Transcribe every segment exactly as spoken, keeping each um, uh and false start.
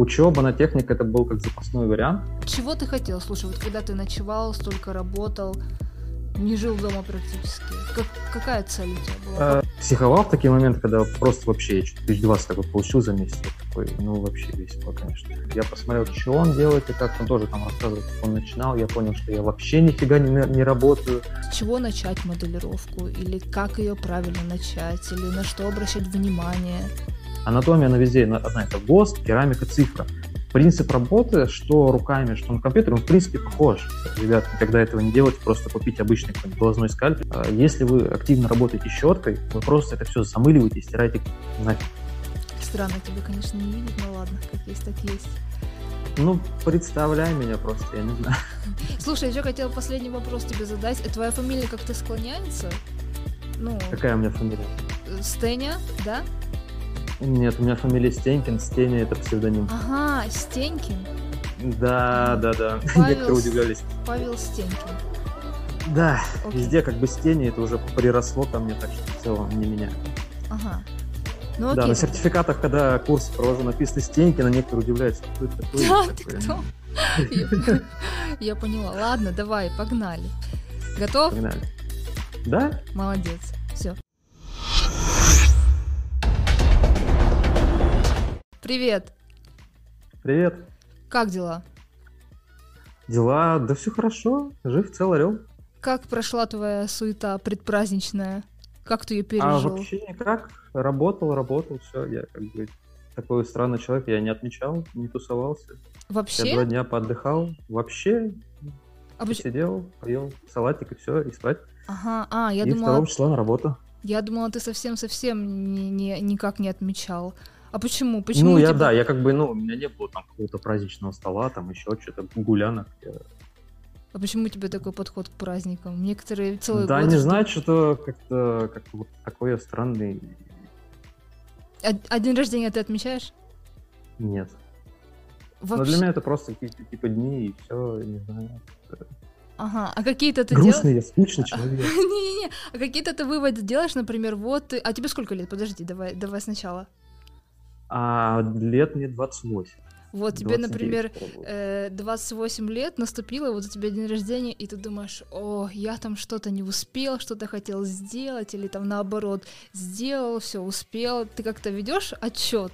учеба на техник это был как запасной вариант. Чего ты хотел? Слушай, вот когда ты ночевал, столько работал, не жил дома практически, как, какая цель у тебя была? Э, психовал в такие моменты, когда просто вообще я что-то тысяч двадцать такой получил за месяц. Такой, ну, вообще весело, конечно. Я посмотрел, что он делает, и как он тоже там рассказывает, как он начинал. Я понял, что я вообще нифига не, не работаю. С чего начать моделировку? Или как ее правильно начать? Или на что обращать внимание? Анатомия, она везде одна. Это ГОСТ, керамика, цифра. Принцип работы, что руками, что на компьютере, он в принципе похож. Ребят, никогда этого не делайте, просто купите обычный какой-нибудь глазной скальпель. Если вы активно работаете щеткой, вы просто это все замыливаете и стираете нафиг. Странно тебе, конечно, не видеть, но ладно, как есть, так есть. Ну, представляй меня просто, я не знаю. Слушай, еще хотела последний вопрос тебе задать. Твоя фамилия как-то склоняется? Ну, какая у меня фамилия? Стеня, да? Нет, у меня фамилия Стенькин, Стеня это псевдоним. Ага, Стенькин. Да, да, да. Павел, некоторые удивлялись. Павел Стенькин. Да, окей. Везде как бы Стеня, это уже приросло ко мне, так что в целом не меня. Ага. Ну, окей, да, на тогда. Сертификатах, когда курс провожу, написано Стенькин, а некоторые удивляются, кто это такой. Да, ты кто? Я поняла. Ладно, давай, погнали. Готов? Погнали. Да? Молодец. Все. Привет. Привет. Как дела? Дела, да все хорошо, жив, цел, орел. Как прошла твоя суета предпраздничная? Как ты ее пережил? А вообще никак. Работал, работал, все. Я как бы такой странный человек, я не отмечал, не тусовался. Вообще? Я два дня поотдыхал. Вообще а сидел, поел салатик и все, и спать. Ага, а, я и думала... второго числа на работу. Я думала, ты совсем-совсем не, не, никак не отмечал. А почему? Почему ну, я, тебя... да, я как бы, ну, у меня не было там какого-то праздничного стола, там еще что-то, гулянок. Я... А почему у тебя такой подход к праздникам? Некоторые целый да, год... не ждут... знаю, что-то как-то, как-то вот такой я странный. А, а день рождения ты отмечаешь? Нет. Вообще... Но для меня это просто какие-то типа дни, и все, не знаю. Ага, а какие-то ты грустный, делаешь? я скучный человек. Не-не-не, а какие-то ты выводы делаешь, например, вот ты... А тебе сколько лет? Подожди, давай, давай сначала. А лет мне двадцать восемь. Вот тебе, например, двадцать восемь лет наступило, вот у тебя день рождения, и ты думаешь, о, я там что-то не успел, что-то хотел сделать, или там наоборот, сделал, все успел. Ты как-то ведешь отчет?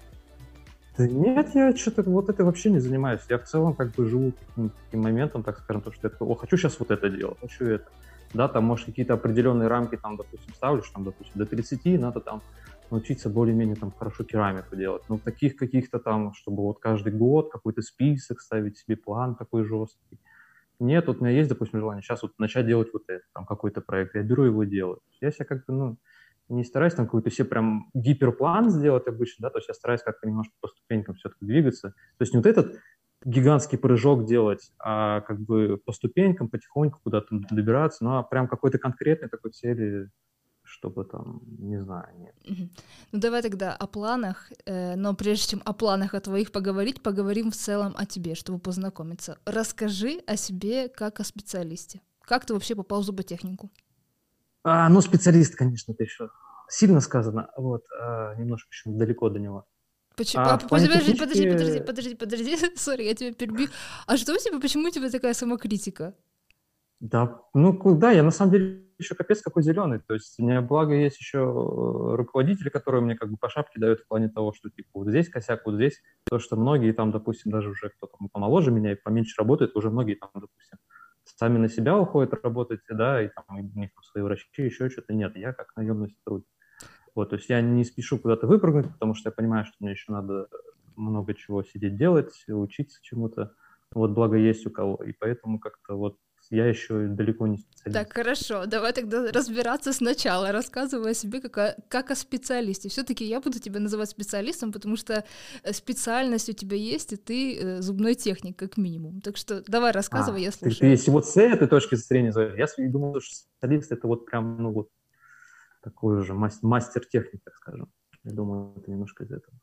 Да нет, я что-то вот это вообще не занимаюсь. Я в целом как бы живу таким, таким моментом, так скажем, то, что я такой, о, хочу сейчас вот это делать, хочу это. Да, там, может, какие-то определенные рамки, там, допустим, ставишь, там, допустим, до тридцати надо там научиться более-менее там хорошо керамику делать. Но таких каких-то там, чтобы вот каждый год какой-то список ставить себе, план такой жесткий. Нет, вот у меня есть, допустим, желание сейчас вот начать делать вот это, там какой-то проект, я беру его делаю. Я себя как-то, ну, не стараюсь там какой-то себе прям гиперплан сделать обычно, да, то есть я стараюсь как-то немножко по ступенькам все-таки двигаться. То есть не вот этот гигантский прыжок делать, а как бы по ступенькам потихоньку куда-то добираться, ну, а прям какой-то конкретной такой цели, чтобы там, не знаю, нет. Ну, давай тогда о планах, э, но прежде чем о планах о твоих поговорить, поговорим в целом о тебе, чтобы познакомиться. Расскажи о себе как о специалисте. Как ты вообще попал в зуботехнику? А, ну, специалист, конечно, это еще сильно сказано, вот, а, немножко еще далеко до него. Почему? А, а, подожди, технически... подожди, подожди, подожди, подожди, сори, я тебя перебью. А что у тебя, почему у тебя такая самокритика? Да, ну, да, я на самом деле еще капец какой зеленый, то есть у меня, благо, есть еще руководители, которые мне как бы по шапке дают в плане того, что типа вот здесь косяк, вот здесь, то, что многие там, допустим, даже уже кто-то помоложе меня и поменьше работает, уже многие там, допустим, сами на себя уходят работать, да, и там у них свои врачи, еще что-то нет, я как наемный сотрудник. Вот, то есть я не спешу куда-то выпрыгнуть, потому что я понимаю, что мне еще надо много чего сидеть делать, учиться чему-то, вот, благо есть у кого, и поэтому как-то вот я еще далеко не специалист. Так, хорошо, давай тогда разбираться сначала, рассказывай о себе как о, как о специалисте. Все-таки я буду тебя называть специалистом, потому что специальность у тебя есть, и ты э, зубной техник, как минимум. Так что давай рассказывай, а, я слушаю. Ты, ты если вот с этой точки зрения, я думаю, что специалист это вот прям, ну вот, такой уже мастер-техник, так скажем. Я думаю, это немножко из этого.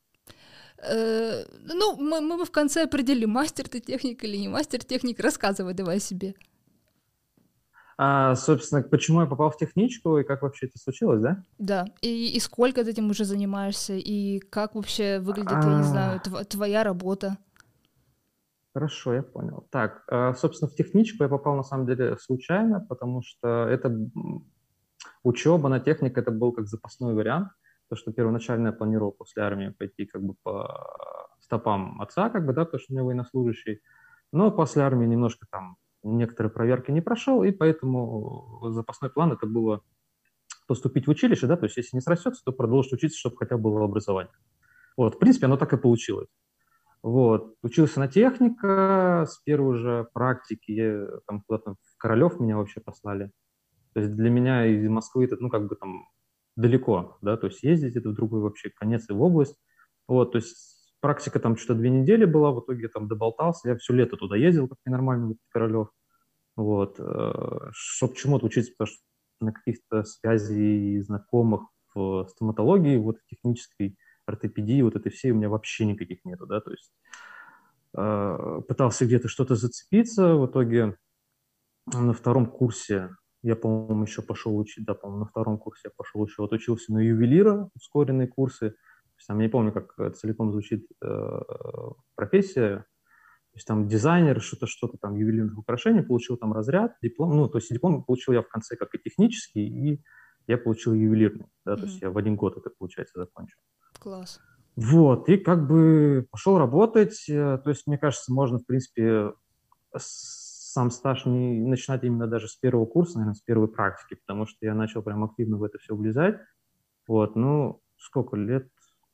Э, ну, мы, мы в конце определим, мастер ты техник или не мастер-техник. Рассказывай давай о себе. А, собственно, почему я попал в техничку и как вообще это случилось, да? Да, и, и сколько ты этим уже занимаешься, и как вообще выглядит, я не знаю, А, тв- твоя работа? хорошо, я понял. Так, а, собственно, в техничку я попал на самом деле случайно, потому что это м, учеба на техник, это был как запасной вариант, то, что первоначально я планировал после армии пойти как бы по стопам отца, как бы, да, потому что у меня военнослужащий, но после армии немножко там некоторые проверки не прошел, и поэтому запасной план это было поступить в училище, да, то есть если не срастется, то продолжить учиться, чтобы хотя бы было образование. Вот, в принципе, оно так и получилось. Вот, учился на техника, с первой же практики я там куда-то в Королев меня вообще послали. То есть для меня из Москвы это, ну, как бы там далеко, да, то есть ездить это в другой вообще конец и в область. Вот, то есть практика там что-то две недели была, в итоге я там доболтался, я все лето туда ездил, как ненормально, в этот Королев. Вот, чтобы чему-то учиться, потому что на каких-то связей и знакомых в стоматологии, вот технической ортопедии, вот этой всей у меня вообще никаких нету, да, то есть э, пытался где-то что-то зацепиться, в итоге на втором курсе я, по-моему, еще пошел учить, да, по-моему, на втором курсе я пошел еще, вот учился на ювелира, ускоренные курсы, то есть, там, я не помню, как целиком звучит э, профессия, то есть там дизайнер, что-то, что-то там, ювелирных украшений, получил там разряд, диплом, ну, то есть диплом получил я в конце как и технический, и я получил ювелирный, да, то есть Мгм. я в один год это, получается, закончил. Класс. Вот, и как бы пошел работать, э, то есть, мне кажется, можно, в принципе, сам стаж не начинать именно даже с первого курса, наверное, с первой практики, потому что я начал прям активно в это все влезать. Вот, ну, сколько лет?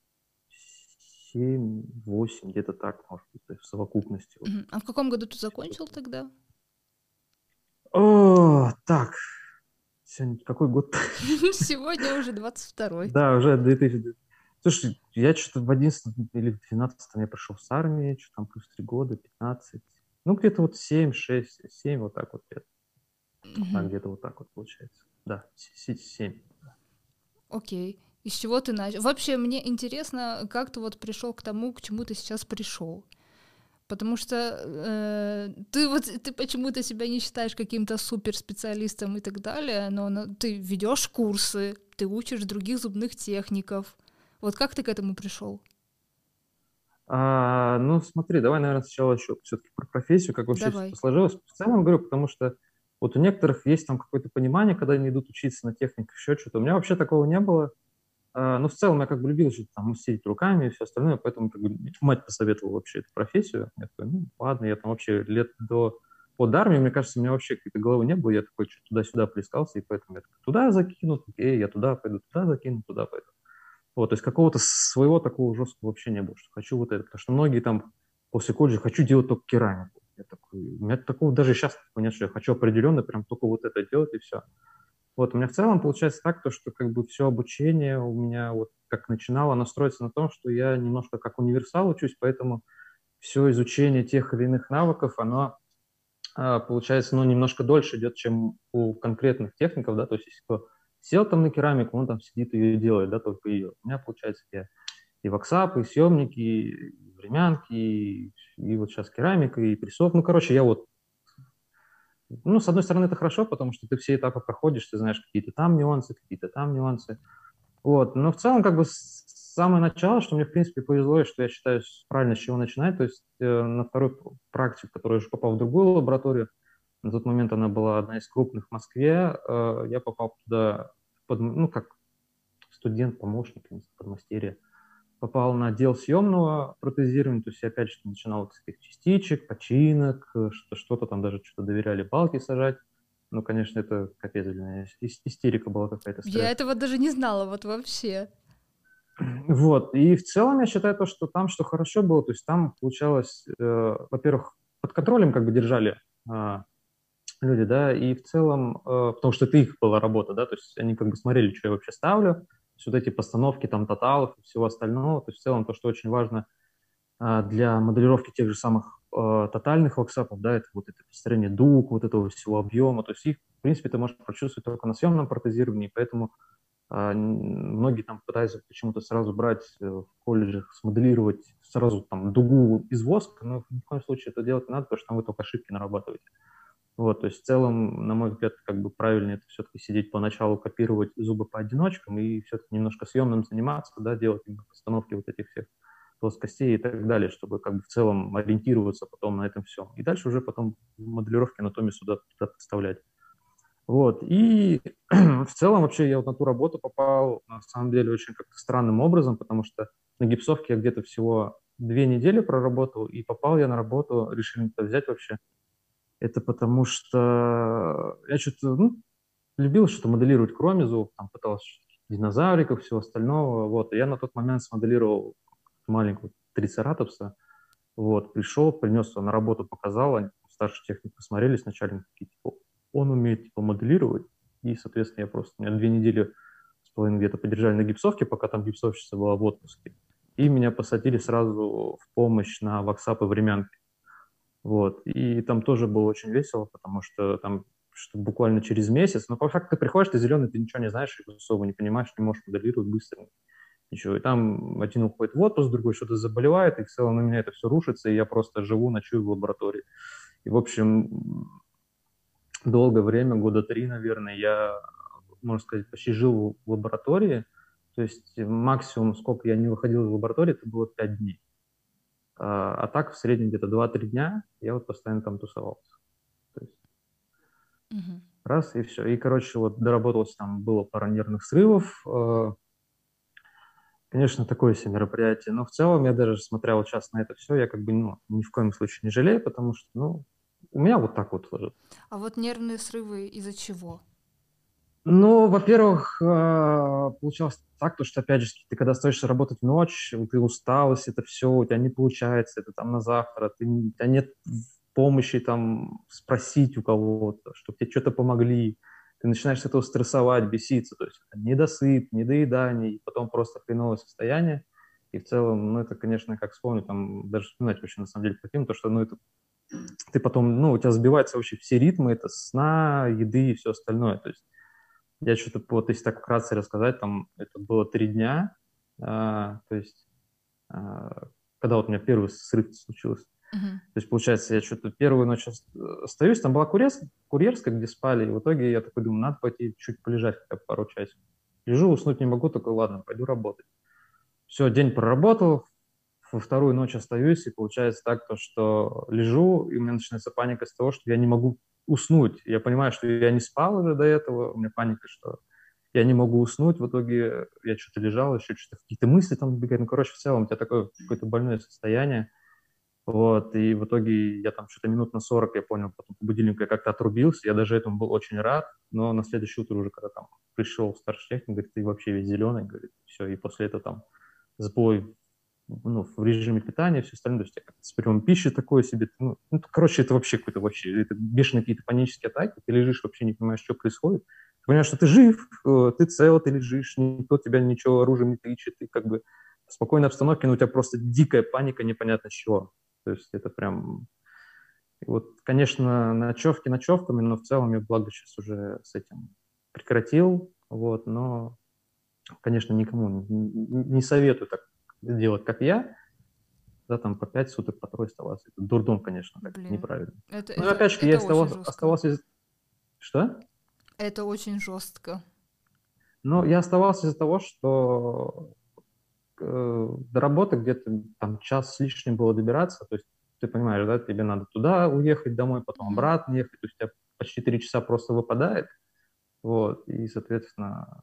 Семь, восемь, где-то так, может быть, то есть в совокупности. Вот. Мгм. А в каком году ты закончил тогда? О, так, сегодня какой год? Сегодня уже двадцать второй. Да, уже две тысячи. Слушай, я что-то в одиннадцатом или в двенадцатом я пришел с армии, что там плюс три года, пятнадцать. Ну, где-то вот семь, шесть, семь, вот так вот где-то. Да, Мгм. где-то вот так вот получается. Да, семь. Окей. И с чего ты начал? Вообще, мне интересно, как ты вот пришел к тому, к чему ты сейчас пришел. Потому что э, ты вот ты почему-то себя не считаешь каким-то суперспециалистом и так далее, но, но ты ведешь курсы, ты учишь других зубных техников. Вот как ты к этому пришел? А, ну, смотри, давай, наверное, сначала еще все-таки про профессию, как вообще все это Давай. сложилось. В целом говорю, потому что вот у некоторых есть там какое-то понимание, когда они идут учиться на технику, еще что-то. У меня вообще такого не было. А, ну, в целом я как бы любил что-то там сидеть руками и все остальное, поэтому как бы мать посоветовала вообще эту профессию. Я такой, ну, ладно, я там вообще лет до от армии, мне кажется, у меня вообще какой-то головы не было, я такой что туда-сюда плескался, и поэтому я такой, туда закину, окей, я туда пойду, туда закину, туда пойду. Вот, то есть какого-то своего такого жесткого вообще не было, что хочу вот это. Потому что многие там после колледжа хочу делать только керамику. Я такой, у меня такого даже сейчас такого нет, что я хочу определенно прям только вот это делать и все. Вот, у меня в целом получается так, то, что как бы все обучение у меня вот как начинало, оно строится на том, что я немножко как универсал учусь, поэтому все изучение тех или иных навыков, оно а, получается, ну, немножко дольше идет, чем у конкретных техников, да, то есть если кто сел там на керамику, он там сидит и ее делает, да, только ее. У меня, получается, я и ваксап, и съемники, и времянки, и, и вот сейчас керамика, и прессов. Ну, короче, я вот, ну, с одной стороны, это хорошо, потому что ты все этапы проходишь, ты знаешь какие-то там нюансы, какие-то там нюансы. Вот, но в целом, как бы, с самое начало, что мне, в принципе, повезло, и что я считаю правильно с чего начинать, то есть э, на второй практику, который уже попал в другую лабораторию, на тот момент она была одна из крупных в Москве, э, я попал туда, под, ну, как студент, помощник, подмастерье, попал на отдел съемного протезирования, то есть я опять же начинал с каких-то частичек, починок, э, что- что-то там даже что-то доверяли балки сажать. Ну, конечно, это капец для меня. Ис- Истерика была какая-то, Я стресс. этого даже не знала, вот вообще. Вот. И в целом я считаю то, что там что хорошо было, то есть там получалось, э, во-первых, под контролем как бы держали а, люди, да, и в целом, э, потому что это их была работа, да, то есть они как бы смотрели, что я вообще ставлю, то есть вот эти постановки там тоталов и всего остального, то есть в целом то, что очень важно а, для моделировки тех же самых э, тотальных воксапов, да, это вот это построение дуг, вот этого всего объема, то есть их, в принципе, ты можешь прочувствовать только на съемном протезировании, поэтому а, многие там пытаются почему-то сразу брать э, в колледжах, смоделировать сразу там дугу из воска, но ни в коем случае это делать не надо, потому что там вы только ошибки нарабатываете. Вот, то есть в целом, на мой взгляд, как бы правильнее это все-таки сидеть поначалу, копировать зубы по одиночкам и все-таки немножко съемным заниматься, да, делать именно постановки вот этих всех плоскостей и так далее, чтобы как бы в целом ориентироваться потом на этом всем. И дальше уже потом моделировки анатомии сюда туда подставлять. Вот, и в целом вообще я вот на ту работу попал, на самом деле, очень как-то странным образом, потому что на гипсовке я где-то всего две недели проработал, и попал я на работу, решили это взять вообще. Это потому что я что-то, ну, любил что-то моделировать кроме зубов, там пытался динозавриков, всего остального, вот. И я на тот момент смоделировал маленького трицератопса, вот, пришел, принес его на работу, показал, они, старший техник посмотрели с начальником, такие, типа, он умеет, типа, моделировать, и, соответственно, я просто, меня две недели с половиной где-то подержали на гипсовке, пока там гипсовщица была в отпуске, и меня посадили сразу в помощь на ваксап и времянки. Вот. И там тоже было очень весело, потому что там что буквально через месяц, но по факту ты приходишь, ты зеленый, ты ничего не знаешь, особо не понимаешь, не можешь моделировать быстро. Ничего. И там один уходит в отпуск, другой что-то заболевает, и в целом на меня это все рушится, и я просто живу, ночую в лаборатории. И, в общем, долгое время, года три, наверное, я, можно сказать, почти жил в лаборатории. То есть максимум, сколько я не выходил из лаборатории, это было пять дней. А, а так в среднем где-то два-три дня я вот постоянно там тусовался. То есть Мгм. раз и все. И, короче, вот доработался, там было пара нервных срывов. Э, Конечно, такое себе мероприятие. Но в целом я даже, смотря вот сейчас на это все, я как бы, ну, ни в коем случае не жалею, потому что, ну, у меня вот так вот сложилось. А вот нервные срывы из-за чего? Ну, во-первых, э, получалось так, то, что, опять же, ты когда остаешься работать в ночь, ты усталость, это все, у тебя не получается, это там на завтра, ты, у тебя нет помощи там спросить у кого-то, чтобы тебе что-то помогли. Ты начинаешь с этого стрессовать, беситься, то есть это недосып, недоедание, и потом просто хреновое состояние. И в целом, ну, это, конечно, как вспомнить, там, даже вспоминать вообще, на самом деле, плохим, то, что, ну, это ты потом, ну, у тебя сбиваются вообще все ритмы, это сна, еды и все остальное, то есть я что-то, вот если так вкратце рассказать, там это было три дня, а, то есть а, когда вот у меня первый срыв случился. Мгм. То есть, получается, я что-то первую ночь остаюсь, там была курьерская, курьерская, где спали, и в итоге я такой думаю, надо пойти чуть полежать хотя бы пару часов. Лежу, уснуть не могу, такой, ладно, пойду работать. Все, день проработал, во вторую ночь остаюсь, и получается так, то, что лежу, и у меня начинается паника с того, что я не могу уснуть. Я понимаю, что я не спал уже до этого, у меня паника, что я не могу уснуть, в итоге я что-то лежал, еще что-то, какие-то мысли там бегают, ну, короче, в целом у тебя такое какое-то больное состояние, вот, и в итоге я там что-то минут на сорок, я понял, потом по будильнику я как-то отрубился, я даже этому был очень рад, но на следующее утро уже, когда там пришел старший техник, говорит, ты вообще весь зеленый, говорит, все, и после этого там сбой, ну, в режиме питания, все остальное, то есть как с приемом пищи такое себе, ну, ну, короче, это вообще какой-то вообще, это бешеные какие-то панические атаки, ты лежишь, вообще не понимаешь, что происходит, ты понимаешь, что ты жив, э, ты цел, ты лежишь, никто тебя ничего оружием не тычет, ты как бы в спокойной обстановке, но у тебя просто дикая паника, непонятно чего, то есть это прям, вот, конечно, ночевки ночевками, но в целом я, благо, сейчас уже с этим прекратил, вот, но, конечно, никому не, не советую так делать, как я, да, там по пять суток, по трое оставаться. Это дурдом, конечно, так Блин, неправильно. это, Ну, и это, опять же, я это очень оставался, жестко. оставался из... Что? Это очень жестко. Ну, я оставался из-за того, что э, до работы где-то там час с лишним было добираться, то есть ты понимаешь, да, тебе надо туда уехать домой, потом Мгм. обратно ехать, то есть у тебя почти три часа просто выпадает, вот, и, соответственно,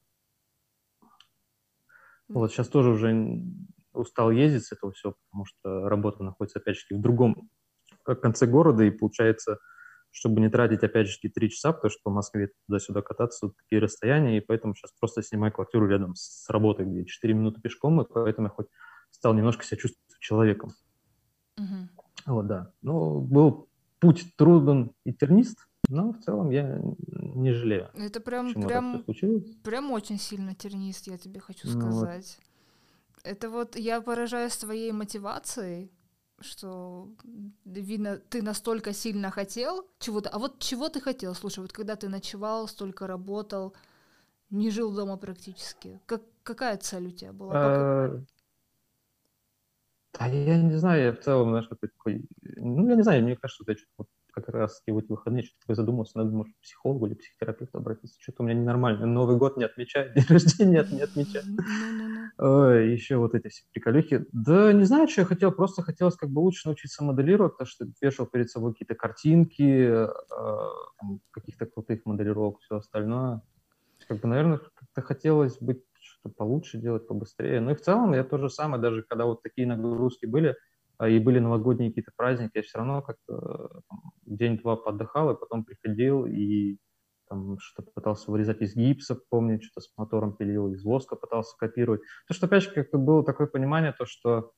вот сейчас тоже уже устал ездить с этого всего, потому что работа находится, опять же, в другом конце города, и получается, чтобы не тратить, опять же, три часа, потому что по Москве туда-сюда кататься, вот такие расстояния, и поэтому сейчас просто снимаю квартиру рядом с работой, где четыре минуты пешком, и поэтому я хоть стал немножко себя чувствовать человеком. Мгм. Вот, да. Ну, был путь труден и тернист, но в целом я не жалею, Это прям, почему так все прям, случилось. прям очень сильно тернист, я тебе хочу Ну, вот. сказать. Это вот я поражаюсь твоей мотивацией, что видно, ты настолько сильно хотел чего-то. А вот чего ты хотел? Слушай, вот когда ты ночевал, столько работал, не жил дома практически, как, какая цель у тебя была? Пока... Э, Да я не знаю, я в целом, знаешь, какой такой... Ну, я не знаю, мне кажется, что я что-то вот как раз-таки в эти выходные что-то такое задумался, надо, может, к психологу или психотерапевту обратиться. Что-то у меня ненормально. Новый год не отмечаю, день рождения не отмечаю. Ну-ну-ну. Ой, еще вот эти все приколюхи. Да не знаю, что я хотел, просто хотелось как бы лучше научиться моделировать, потому что вешал перед собой какие-то картинки, э, там, каких-то крутых моделировок, все остальное. Как бы, наверное, как-то хотелось быть что-то получше делать, побыстрее. Ну и в целом я то же самое, даже когда вот такие нагрузки были, а, и были новогодние какие-то праздники, я все равно как-то там, день-два поотдыхал, и потом приходил и там что-то пытался вырезать из гипса, помню, что-то с мотором пилил, из воска пытался копировать. То, что, опять же, как-то было такое понимание, то, что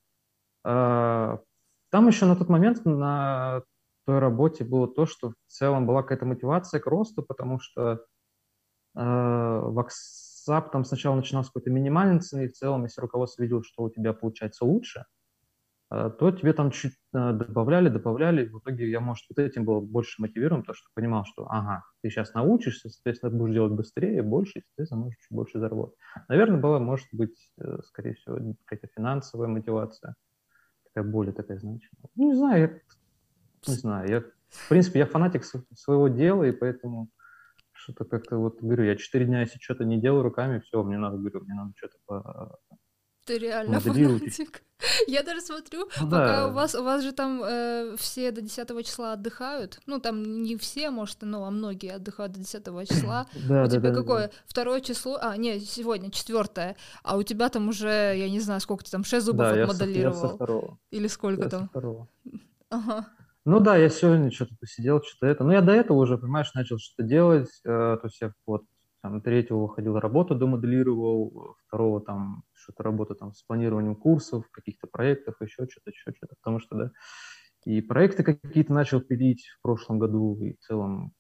э, там еще на тот момент на той работе было то, что в целом была какая-то мотивация к росту, потому что э, WhatsApp там сначала начинал с какой-то минимальной цены, и в целом, если руководство видело, что у тебя получается лучше, э, то тебе там чуть э, добавляли, добавляли. В итоге я, может, вот этим был больше мотивирован, потому что понимал, что, ага, ты сейчас научишься, соответственно, будешь делать быстрее, больше, и, соответственно, можешь чуть больше заработать. Наверное, была, может быть, э, скорее всего, какая-то финансовая мотивация, такая более такая значимая. Ну, не знаю, я, не знаю, я, в принципе, я фанатик своего дела, и поэтому что-то как-то вот, говорю, я четыре дня, если что-то не делаю руками, все, мне надо, говорю, мне надо что-то по, Ты реально помоделировать. фанатик. Я даже смотрю, Ну, пока да. у вас, у вас же там э, все до десятого числа отдыхают. Ну, там не все, может, ну, а многие отдыхают до десятого числа. Да, У да, тебя да, какое? да. Второе число? А, нет, сегодня четвертое. А у тебя там уже, я не знаю, сколько ты там, шесть зубов Да, я со, я со отмоделировал. второго. Или сколько Я со там? второго. Ага. Ну да, я сегодня что-то посидел, что-то это. Ну, я до этого уже, понимаешь, начал что-то делать. Э, то есть я вот там, третьего выходил, работу домоделировал, второго там что-то работа там с планированием курсов, каких-то проектов, еще что-то, еще что-то. Потому что, да, и проекты какие-то начал пилить в прошлом году, и в целом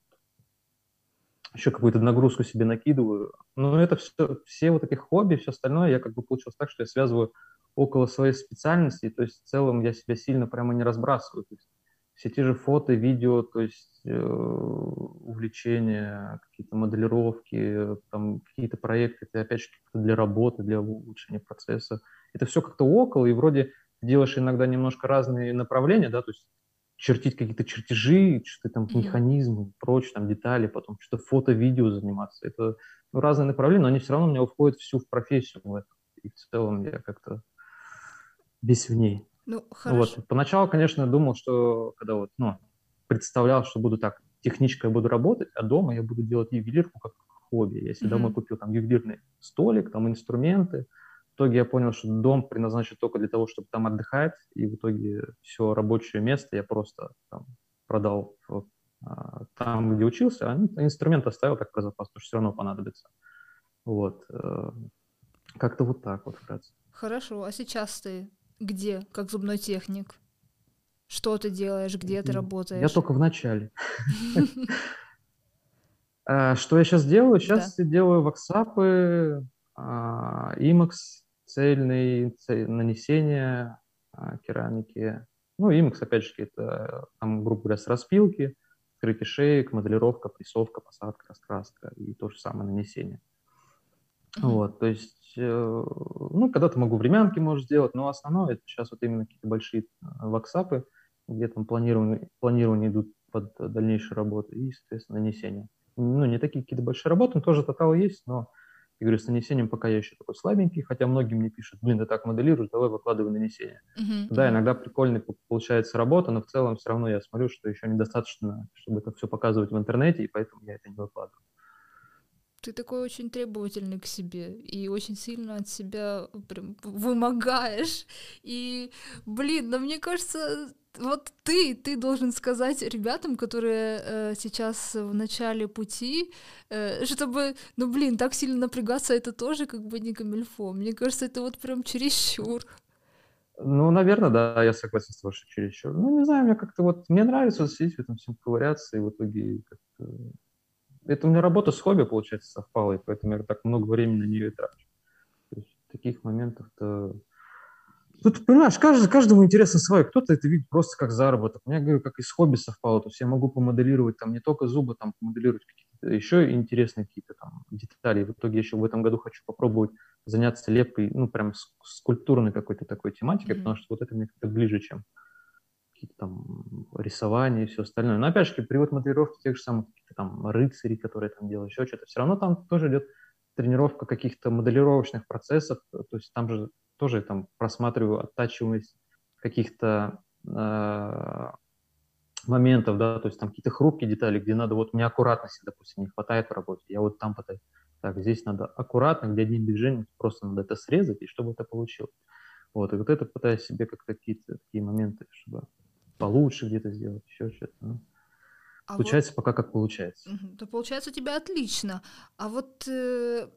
еще какую-то нагрузку себе накидываю. Но это все, все вот эти хобби, все остальное, я как бы получилось так, что я связываю около своей специальности, то есть в целом я себя сильно прямо не разбрасываю. То есть все те же фото, видео, то есть э, увлечения, какие-то моделировки, там какие-то проекты, это опять же для работы, для улучшения процесса. Это все как-то около, и вроде делаешь иногда немножко разные направления, да, то есть чертить какие-то чертежи, что-то там Мгм. механизмы, прочее, там детали, потом что-то фото-видео заниматься. Это ну, разные направления, но они все равно у меня уходят всю в профессию в этом. И в целом я как-то весь в ней. Ну, хорошо. Вот. Поначалу, конечно, думал, что когда вот, ну, представлял, что буду так, техничкой буду работать, а дома я буду делать ювелирку как хобби. Я себе домой Мгм. купил там ювелирный столик, там инструменты. В итоге я понял, что дом предназначен только для того, чтобы там отдыхать, и в итоге все рабочее место я просто там продал в, а, там, где учился, а инструмент оставил так про запас, потому что все равно понадобится. Вот. э, Как-то вот так вот, вкратце. Хорошо. А сейчас ты где, как зубной техник? Что ты делаешь, где ты Я работаешь? только в начале. А, Что я сейчас делаю? Да. Сейчас я делаю воксапы, а, имекс, цельный, цель- нанесение а, керамики. Ну, имекс, опять же, это, там, грубо говоря, с распилки, скрытие шеек, моделировка, прессовка, посадка, раскраска и то же самое нанесение. Мгм. Вот, то есть, э, ну, когда-то могу времянки, может, сделать, но основное это сейчас вот именно какие-то большие э, воксапы, где там планирование, планирование идут под дальнейшую работу и, соответственно, нанесение. Ну, не такие какие-то большие работы, но тоже тотал есть, но, я говорю, с нанесением пока я еще такой слабенький, хотя многие мне пишут, блин, ты так моделируешь, давай выкладывай нанесение. Мгм. Да, Мгм. иногда прикольно получается работа, но в целом все равно я смотрю, что еще недостаточно, чтобы это все показывать в интернете, и поэтому я это не выкладываю. Ты такой очень требовательный к себе и очень сильно от себя прям вымогаешь. И, блин, да мне кажется, вот ты, ты должен сказать ребятам, которые э, сейчас в начале пути, э, чтобы, ну, блин, так сильно напрягаться, это тоже как бы не камильфо. Мне кажется, это вот прям чересчур. Ну, наверное, да, я согласен с тобой, что чересчур. Ну, не знаю, мне как-то вот, мне нравится вот сидеть в этом всем ковыряться, и в итоге как-то... Это у меня работа с хобби, получается, совпала, и поэтому я так много времени на нее и трачу. То есть таких моментов-то... Тут, понимаешь, каждый, каждому интересно свое. Кто-то это видит просто как заработок. У меня, говорю, как и с хобби совпало. То есть я могу помоделировать там не только зубы, там помоделировать какие-то еще интересные какие-то там детали. И в итоге еще в этом году хочу попробовать заняться лепкой, ну, прям скульптурной какой-то такой тематикой, Мгм. потому что вот это мне как-то ближе, чем какие-то там рисования и все остальное. Но опять же, привод моделировки тех же самых там рыцарей, которые там делают еще что-то, все равно там тоже идет тренировка каких-то моделировочных процессов, то есть там же тоже там просматриваю оттачиваемость каких-то э, моментов, да, то есть там какие-то хрупкие детали, где надо, вот мне аккуратности, допустим, не хватает в работе, я вот там пытаюсь, так, здесь надо аккуратно, где одним движением просто надо это срезать, и чтобы это получилось. Вот, и вот это пытаюсь себе как-то какие-то такие моменты, чтобы получше где-то сделать, еще что-то. Ну, А получается вот, пока как получается. мгм, то получается у тебя отлично. А вот э,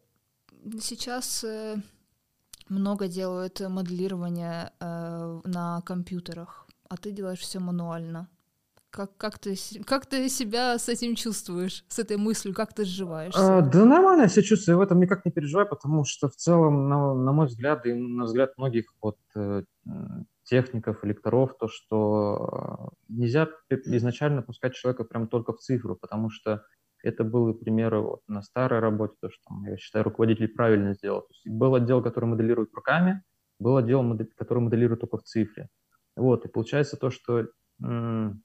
сейчас э, много делают моделирование э, на компьютерах, а ты делаешь все мануально. Как, как, ты, с- как ты себя с этим чувствуешь, с этой мыслью, как ты А, сживаешься? да нормально я себя чувствую, я в этом никак не переживаю, потому что в целом, на, на мой взгляд, и на взгляд многих вот, э, м, техников, лекторов, то, что э, нельзя изначально пускать человека прям только в цифру, потому что это было, к примеру, вот на старой работе, то, что там, я считаю, руководитель правильно сделал. То есть был отдел, который моделирует руками, был отдел, модель- который моделирует только в цифре. Вот, и получается то, что м,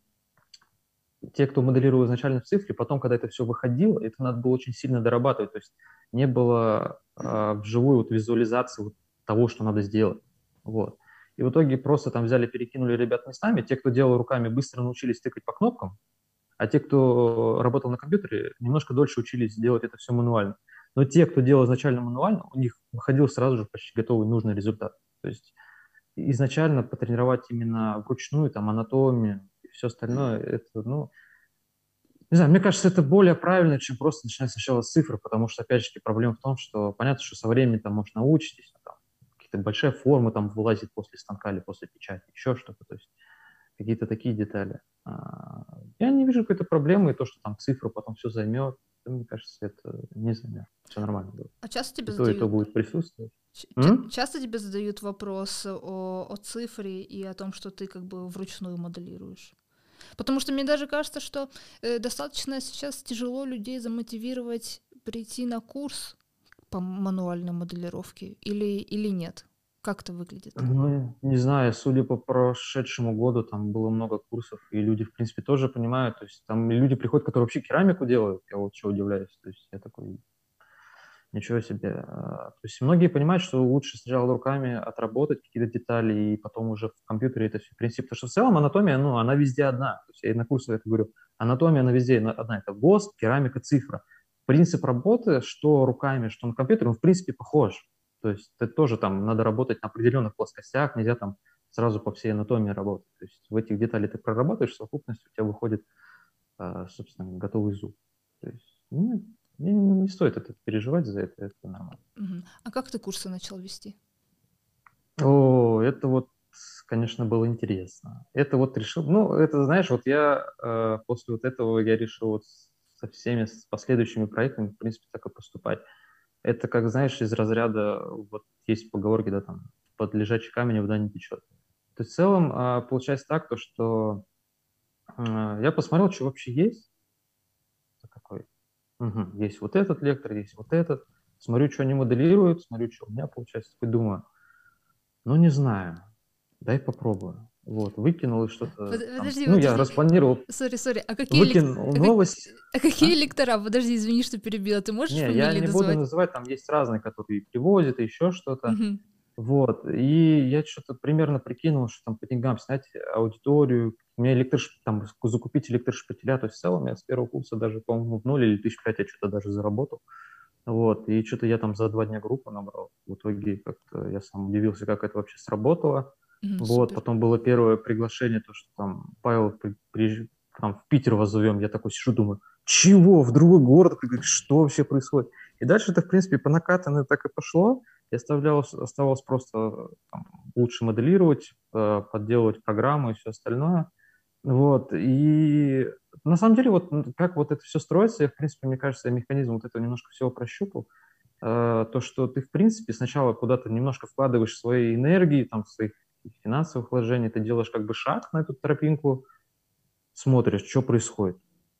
те, кто моделировал изначально в цифре, потом, когда это все выходило, это надо было очень сильно дорабатывать, то есть не было э, вживую вот визуализации вот того, что надо сделать. Вот. И в итоге просто там взяли, перекинули ребят местами, те, кто делал руками, быстро научились тыкать по кнопкам, а те, кто работал на компьютере, немножко дольше учились делать это все мануально. Но те, кто делал изначально мануально, у них выходил сразу же почти готовый нужный результат. То есть изначально потренировать именно вручную, там, анатомию и все остальное, это, ну, не знаю, мне кажется, это более правильно, чем просто начинать сначала с цифр, потому что, опять же, проблема в том, что понятно, что со временем там, может, научитесь, там, какие-то большие формы там вылазит после станка или после печати, еще что-то, то есть какие-то такие детали. А, Я не вижу какой-то проблемы, и то, что там цифру потом все займет, мне кажется, это не займет, все нормально будет. А часто И тебе то, и то задают, будет присутствовать. ч- ча- М? часто тебе задают вопрос о, о цифре и о том, что ты как бы вручную моделируешь? Потому что мне даже кажется, что э, достаточно сейчас тяжело людей замотивировать прийти на курс по мануальной моделировке или, или нет? Как это выглядит? Ну, не знаю, судя по прошедшему году, там было много курсов, и люди, в принципе, тоже понимают, то есть там люди приходят, которые вообще керамику делают, я вот чего удивляюсь, то есть я такой, ничего себе. А, То есть многие понимают, что лучше сначала руками отработать какие-то детали, и потом уже в компьютере это все, в принципе, потому что в целом анатомия, ну, она везде одна, то есть я и на курсах это говорю, анатомия, она везде одна, это ГОСТ, керамика, цифра. Принцип работы, что руками, что на компьютере, он, в принципе, похож. То есть это тоже там надо работать на определенных плоскостях, нельзя там сразу по всей анатомии работать. То есть в этих деталях ты проработаешь, в совокупности у тебя выходит, а, собственно, готовый зуб. То есть ну, не, не стоит это переживать за это, это нормально. Мгм. А как ты курсы начал вести? О, это вот, конечно, было интересно. Это вот решил, ну, это, знаешь, вот я э, после вот этого я решил вот со всеми с последующими проектами, в принципе, так и поступать. Это как, знаешь, из разряда, вот есть поговорки, да, там, под лежачий камень вода не течет. То есть в целом а, получается так, то, что а, я посмотрел, что вообще есть. Такой, мгм, есть вот этот лектор, есть вот этот. Смотрю, что они моделируют, смотрю, что у меня получается. Такой думаю, ну, не знаю, дай попробую. Вот, выкинул и что-то Под- там. Подожди, Ну, я подожди. распланировал, Сори, сори. А какие, лек- выкинул а, как- новость. а какие А? лектора? Подожди, извини, что перебила. Ты можешь Не, я фамилии не буду назвать? называть, там есть разные, которые привозят, и еще что-то. Мгм. Вот, и я что-то примерно прикинул, что там по деньгам снять аудиторию, мне электрош... там закупить электрошпателя, то есть в целом я с первого курса даже, по-моему, в ноль или тысяч пять я что-то даже заработал. Вот, и что-то я там за два дня группу набрал. В итоге как-то я сам удивился, как это вообще сработало. Мгм, Вот, супер. потом было первое приглашение, то, что там Павел, при, приезж- там, в Питер вас зовем. Я такой сижу, думаю, чего, в другой город? Что вообще происходит? И дальше это, в принципе, по накатанной так и пошло. И оставлялось, оставалось просто там, лучше моделировать, э, подделывать программу и все остальное. Вот, и на самом деле, вот как вот это все строится, я, в принципе, мне кажется, я механизм вот этого немножко всего прощупал. Э, То, что ты, в принципе, сначала куда-то немножко вкладываешь свои энергии, там, своих финансовых вложений, ты делаешь как бы шаг на эту тропинку, смотришь, что происходит.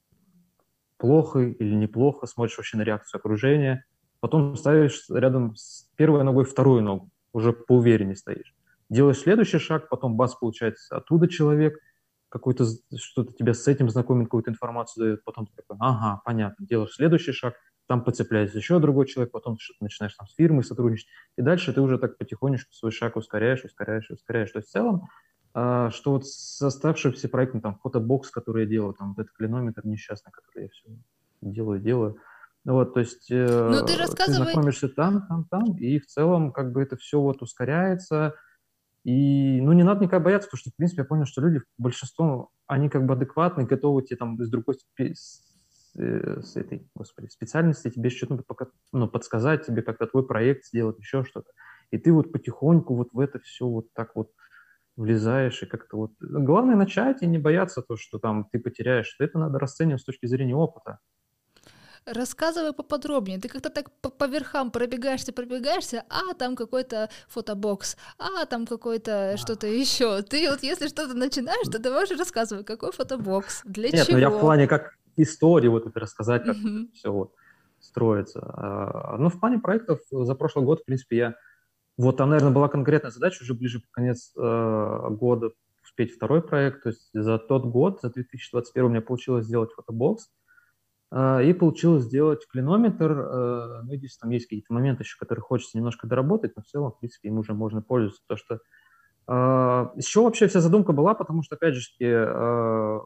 Плохо или неплохо, смотришь вообще на реакцию окружения, потом ставишь рядом с первой ногой вторую ногу, уже поувереннее стоишь. Делаешь следующий шаг, потом бас, получается, оттуда человек, какой-то, что-то тебя с этим знакомит, какую-то информацию дает, потом ты такой, ага, понятно, делаешь следующий шаг, там подцепляется еще другой человек, потом что-то начинаешь там с фирмой сотрудничать, и дальше ты уже так потихонечку свой шаг ускоряешь, ускоряешь, ускоряешь. То есть в целом, а, что вот с оставшимся проектом, там, фотобокс, который я делаю, там, вот этот клинометр несчастный, который я все делаю, делаю, вот, то есть Ну, ты э, ты рассказывай. знакомишься там, там, там, и в целом как бы это все вот ускоряется, и, ну, не надо никак бояться, потому что, в принципе, я понял, что люди, большинство, они как бы адекватны, готовы тебе там с другой, с, э, с этой, господи, специальности тебе что-то пока, ну, подсказать, тебе как-то твой проект сделать, еще что-то. И ты вот потихоньку вот в это все вот так вот влезаешь, и как-то вот... Главное начать и не бояться то, что там ты потеряешь. Это надо расценивать с точки зрения опыта. Рассказывай поподробнее. Ты как-то так по, по верхам пробегаешься, пробегаешься, а там какой-то фотобокс, а там какой-то что-то еще. Ты вот если что-то начинаешь, то давай уже рассказывай, какой фотобокс, для Нет, чего. ну я в плане как истории вот это рассказать, как Мгм. все вот строится. А, Ну, в плане проектов за прошлый год, в принципе, я... Вот там, наверное, была конкретная задача уже ближе к конец э, года успеть второй проект. То есть за тот год, за две тысячи двадцать первый, у меня получилось сделать фотобокс. А, И получилось сделать клинометр. э, Ну, единственное, там есть какие-то моменты еще, которые хочется немножко доработать, но в целом, в принципе, им уже можно пользоваться. Потому что а, еще вообще вся задумка была, потому что, опять же, э,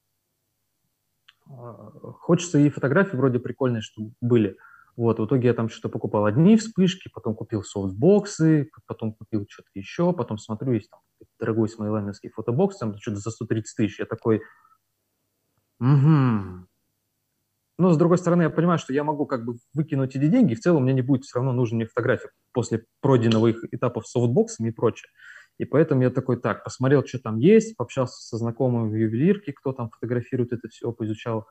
а, хочется и фотографии вроде прикольные, чтобы были. Вот, в итоге я там что-то покупал одни вспышки, потом купил софтбоксы, потом купил что-то еще, потом смотрю, есть там дорогой смайлайновский фотобокс, там что-то за сто тридцать тысяч. Я такой, угу. Но, с другой стороны, я понимаю, что я могу как бы выкинуть эти деньги, и в целом мне не будет все равно нужны мне фотографии после пройденного их этапов с софтбоксами и прочее. И поэтому я такой, так, посмотрел, что там есть, пообщался со знакомым в ювелирке, кто там фотографирует это все, поизучал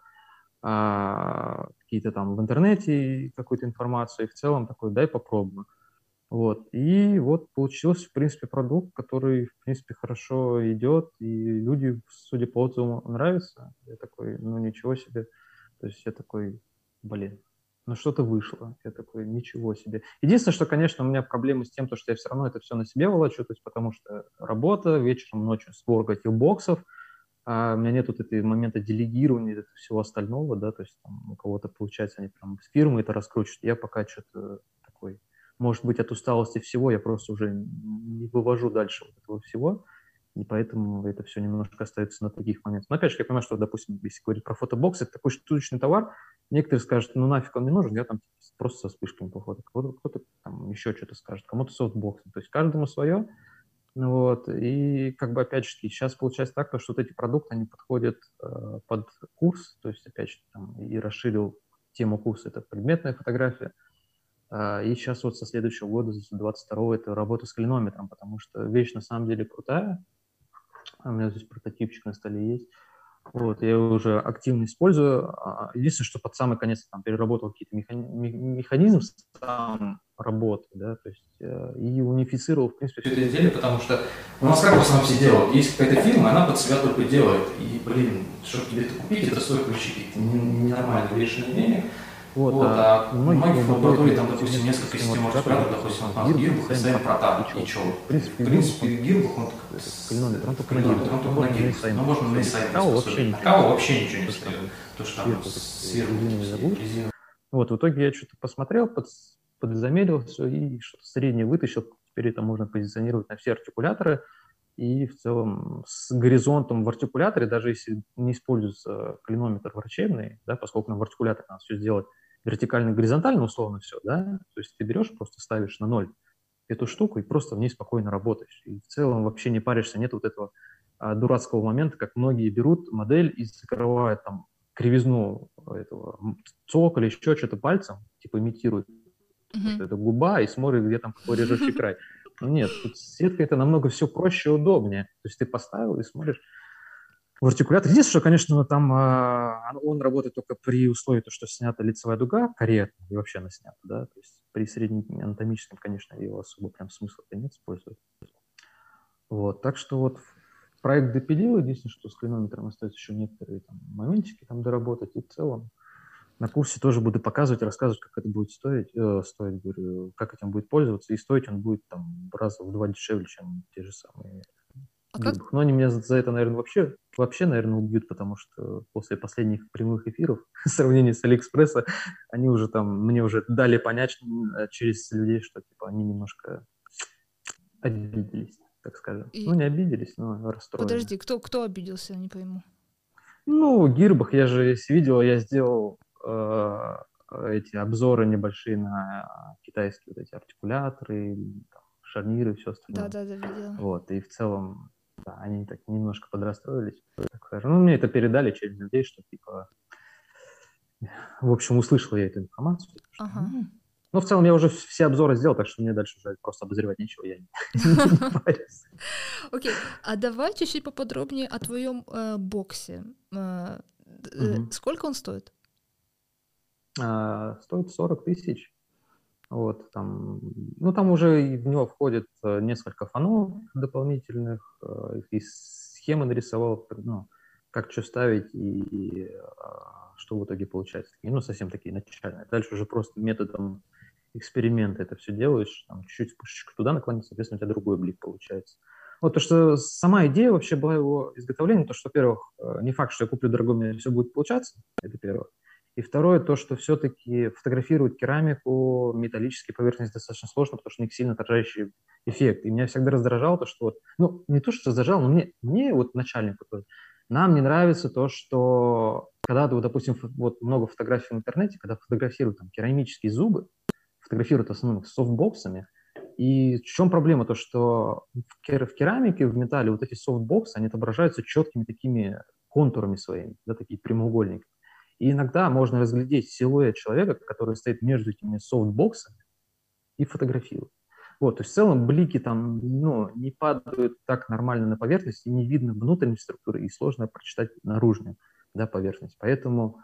а, какие-то там в интернете какую-то информацию, и в целом такой, дай попробую. Вот. И вот получился, в принципе, продукт, который, в принципе, хорошо идет, и люди, судя по отзывам, нравится. Я такой, ну ничего себе. То есть я такой, блин, ну что-то вышло. Я такой, ничего себе. Единственное, что, конечно, у меня проблемы с тем, то, что я все равно это все на себе волочу, то есть потому что работа, вечером, ночью сборка этих боксов, а у меня нет вот этого момента делегирования, этого всего остального, да, то есть там у кого-то, получается, они прям с фирмы это раскручивают, я пока что-то такой, может быть, от усталости всего я просто уже не вывожу дальше вот этого всего, и поэтому это все немножко остается на таких моментах. Но опять же, я понимаю, что, допустим, если говорить про фотобокс, это такой штучный товар, некоторые скажут, ну нафиг он не нужен, я там просто со вспышками пофоток, кто-то, кто-то там еще что-то скажет, кому-то софтбокс, то есть каждому свое. Ну вот, и как бы опять же, сейчас получается так, что вот эти продукты, они подходят э, под курс, то есть опять же, там, и расширил тему курса, это предметная фотография, а, и сейчас вот со следующего года, с двадцать второго, это работа с клинометром, потому что вещь на самом деле крутая, у меня здесь прототипчик на столе есть, вот, я его уже активно использую. Единственное, что под самый конец там переработал какие-то механи- механизм сам работы, да, то есть э, и унифицировал, в принципе, все это изделие, потому что у нас как в основном все делают. Есть какая-то фирма, она под себя только делает. И, блин, чтобы тебе это купить, это стоит вообще какие-то ненормальные бешеные денег. Вот, вот, а многие в лаборатории, там, допустим, несколько систем операторов, допустим, у нас Гирбах и Сайм Протар, и что? В принципе, в принципе Гирбах, он клинометр, он только на Гирбах, он только на Гирбах, но можно на Сайм. На кого вообще ничего не стоит, то, что там сверху резиновые. Вот, в итоге я что-то посмотрел, под, подзамерил все и что-то среднее вытащил, теперь это можно позиционировать на все артикуляторы, и в целом с горизонтом в артикуляторе, даже если не используется клинометр врачебный, да, поскольку нам в артикуляторе надо все сделать вертикально-горизонтально, условно все, да, то есть ты берешь, просто ставишь на ноль эту штуку и просто в ней спокойно работаешь. И в целом вообще не паришься, нет вот этого а, дурацкого момента, как многие берут модель и закрывают там кривизну этого цоколя, еще что-то пальцем, типа имитируют, Мгм. что это губа, и смотрит, где там какой режущий край. Но нет, тут с сеткой это намного все проще и удобнее. То есть ты поставил и смотришь в артикулятор. Единственное, что, конечно, там а, он работает только при условии, то, что снята лицевая дуга корректно, и вообще она снята, да, то есть при среднеанатомическом, конечно, его особо прям смысла-то нет использовать. Вот, так что вот проект допилил, единственное, что с клинометром остаются еще некоторые там моментики там доработать, и в целом на курсе тоже буду показывать, рассказывать, как это будет стоить, э, стоить, говорю, как этим будет пользоваться, и стоить он будет там раза в два дешевле, чем те же самые. А как... Гирбах. Но они меня за, за это, наверное, вообще, вообще, наверное, убьют, потому что после последних прямых эфиров в сравнении с Алиэкспресса, они уже там, мне уже дали понять через людей, что типа они немножко обиделись, так скажем. И... Ну, не обиделись, но расстроены. Подожди, кто, кто обиделся, не пойму. Ну, Гирбах, я же если видел, я сделал э, эти обзоры небольшие на китайские вот эти артикуляторы, там, шарниры и все остальное. Да-да-да, видела. Вот, и в целом, да, они так немножко подрастроились, так скажем. Ну, мне это передали через людей, что типа... В общем, услышал я эту информацию. Что, Ага. ну, ну, в целом, я уже все обзоры сделал, так что мне дальше уже просто обозревать нечего, я не парюсь. Окей, а давай чуть-чуть поподробнее о твоем э, боксе. Э, э, Мгм. сколько он стоит? А, стоит сорок тысяч. Вот, там, ну, там уже и в него входит э, несколько фанов дополнительных, э, и схемы нарисовал, ну, как что ставить и, и а, что в итоге получается. И, ну, совсем такие начальные. Дальше уже просто методом эксперимента это все делаешь, там, чуть-чуть спушечку туда наклонить, соответственно, у тебя другой блик получается. Вот то, что сама идея вообще была его изготовления, то, что, во-первых, э, не факт, что я куплю дорогой, у меня все будет получаться, это первое. И второе, то, что все-таки фотографировать керамику, металлические поверхности достаточно сложно, потому что у них сильно отражающий эффект. И меня всегда раздражало то, что вот, ну, не то, что раздражало, но мне, мне вот начальник такой, нам не нравится то, что когда, вот, допустим, вот много фотографий в интернете, когда фотографируют там керамические зубы, фотографируют в основном их софтбоксами, и в чем проблема? То, что в, кер- в керамике, в металле вот эти софтбоксы, они отображаются четкими такими контурами своими, да, такие прямоугольники. И иногда можно разглядеть силуэт человека, который стоит между этими софтбоксами и фотографирует. Вот, то есть в целом блики там, ну, не падают так нормально на поверхность, и не видно внутренней структуры, и сложно прочитать наружную, да, поверхность. Поэтому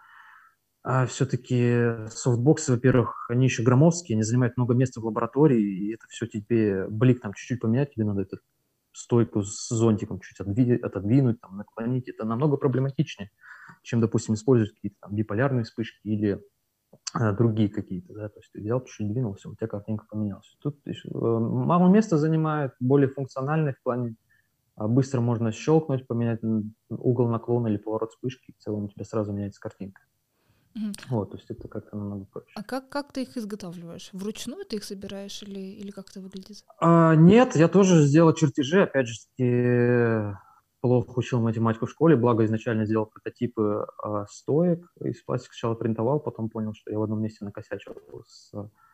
а, все-таки софтбоксы, во-первых, они еще громоздкие, они занимают много места в лаборатории, и это все тебе, блик там чуть-чуть поменять, тебе надо эту стойку с зонтиком чуть отви- отодвинуть, там, наклонить. Это намного проблематичнее, чем, допустим, использовать какие-то там биполярные вспышки или а, другие какие-то, да, то есть ты взял, чуть-чуть двинул, все, у тебя картинка поменялась. Тут еще, э, мало места занимает, более функциональный в плане, а, быстро можно щелкнуть, поменять угол наклона или поворот вспышки, и в целом у тебя сразу меняется картинка. Мгм. Вот, то есть это как-то намного проще. А как, как ты их изготавливаешь? Вручную ты их собираешь или, или как это выглядит? А, нет, я тоже сделал чертежи, опять же, таки, плохо учил математику в школе, благо изначально сделал прототипы а, стоек из пластика, сначала принтовал, потом понял, что я в одном месте накосячил с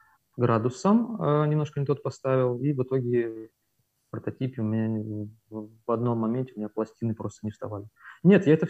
градусом, а, немножко не тот поставил, и в итоге в прототипе у меня в одном моменте у меня пластины просто не вставали. Нет, я это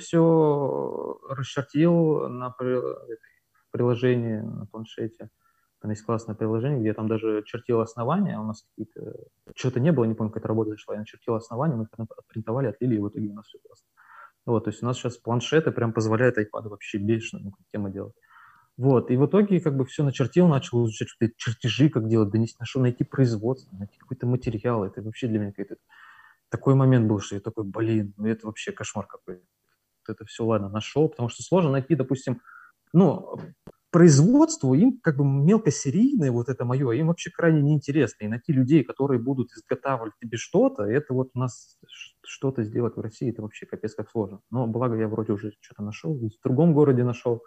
все расчертил на при- приложении, на планшете. Там есть классное приложение, где я там даже чертил основания, у нас какие-то... Что-то не было, не помню, какая-то работа зашла, я начертил основания, мы их отпринтовали, отлили, и в итоге у нас все классно. Вот, то есть у нас сейчас планшеты прям позволяют iPad вообще бешено ну, тема делать. Вот, и в итоге как бы все начертил, начал изучать что-то, чертежи, как делать, донести, нашел, найти производство, найти какой-то материал. Это вообще для меня какой-то такой момент был, что я такой, блин, ну это вообще кошмар какой-то. Это все, ладно, нашел, потому что сложно найти, допустим, ну, производству, им как бы мелкосерийное вот это мое, им вообще крайне неинтересно. И найти людей, которые будут изготавливать тебе что-то, это вот у нас что-то сделать в России, это вообще капец как сложно. Но благо я вроде уже что-то нашел, в другом городе нашел.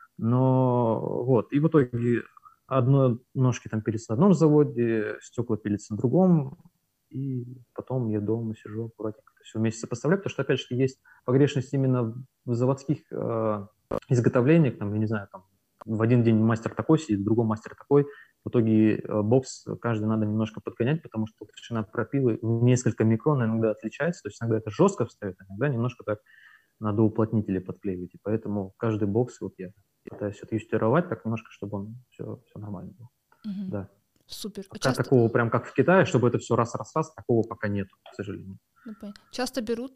Но вот, и в итоге одно ножки там пилятся на одном заводе, стекла пилятся на другом, и потом я дома сижу аккуратненько это все вместе сопоставляю, потому что, опять же, есть погрешность именно в заводских э, изготовлениях, там, я не знаю, там, в один день мастер такой сидит, в другом мастер такой, в итоге э, бокс каждый надо немножко подгонять, потому что толщина пропилы в несколько микрон иногда отличается, то есть иногда это жестко встает, а иногда немножко так надо уплотнители подклеивать, и поэтому каждый бокс, вот я пытаюсь это юстировать так немножко, чтобы он все, все нормально был. Мгм. Да. Супер. А Пока часто... такого, прям как в Китае, чтобы это все раз-раз-раз, такого пока нету, к сожалению. Ну, понятно. Часто берут?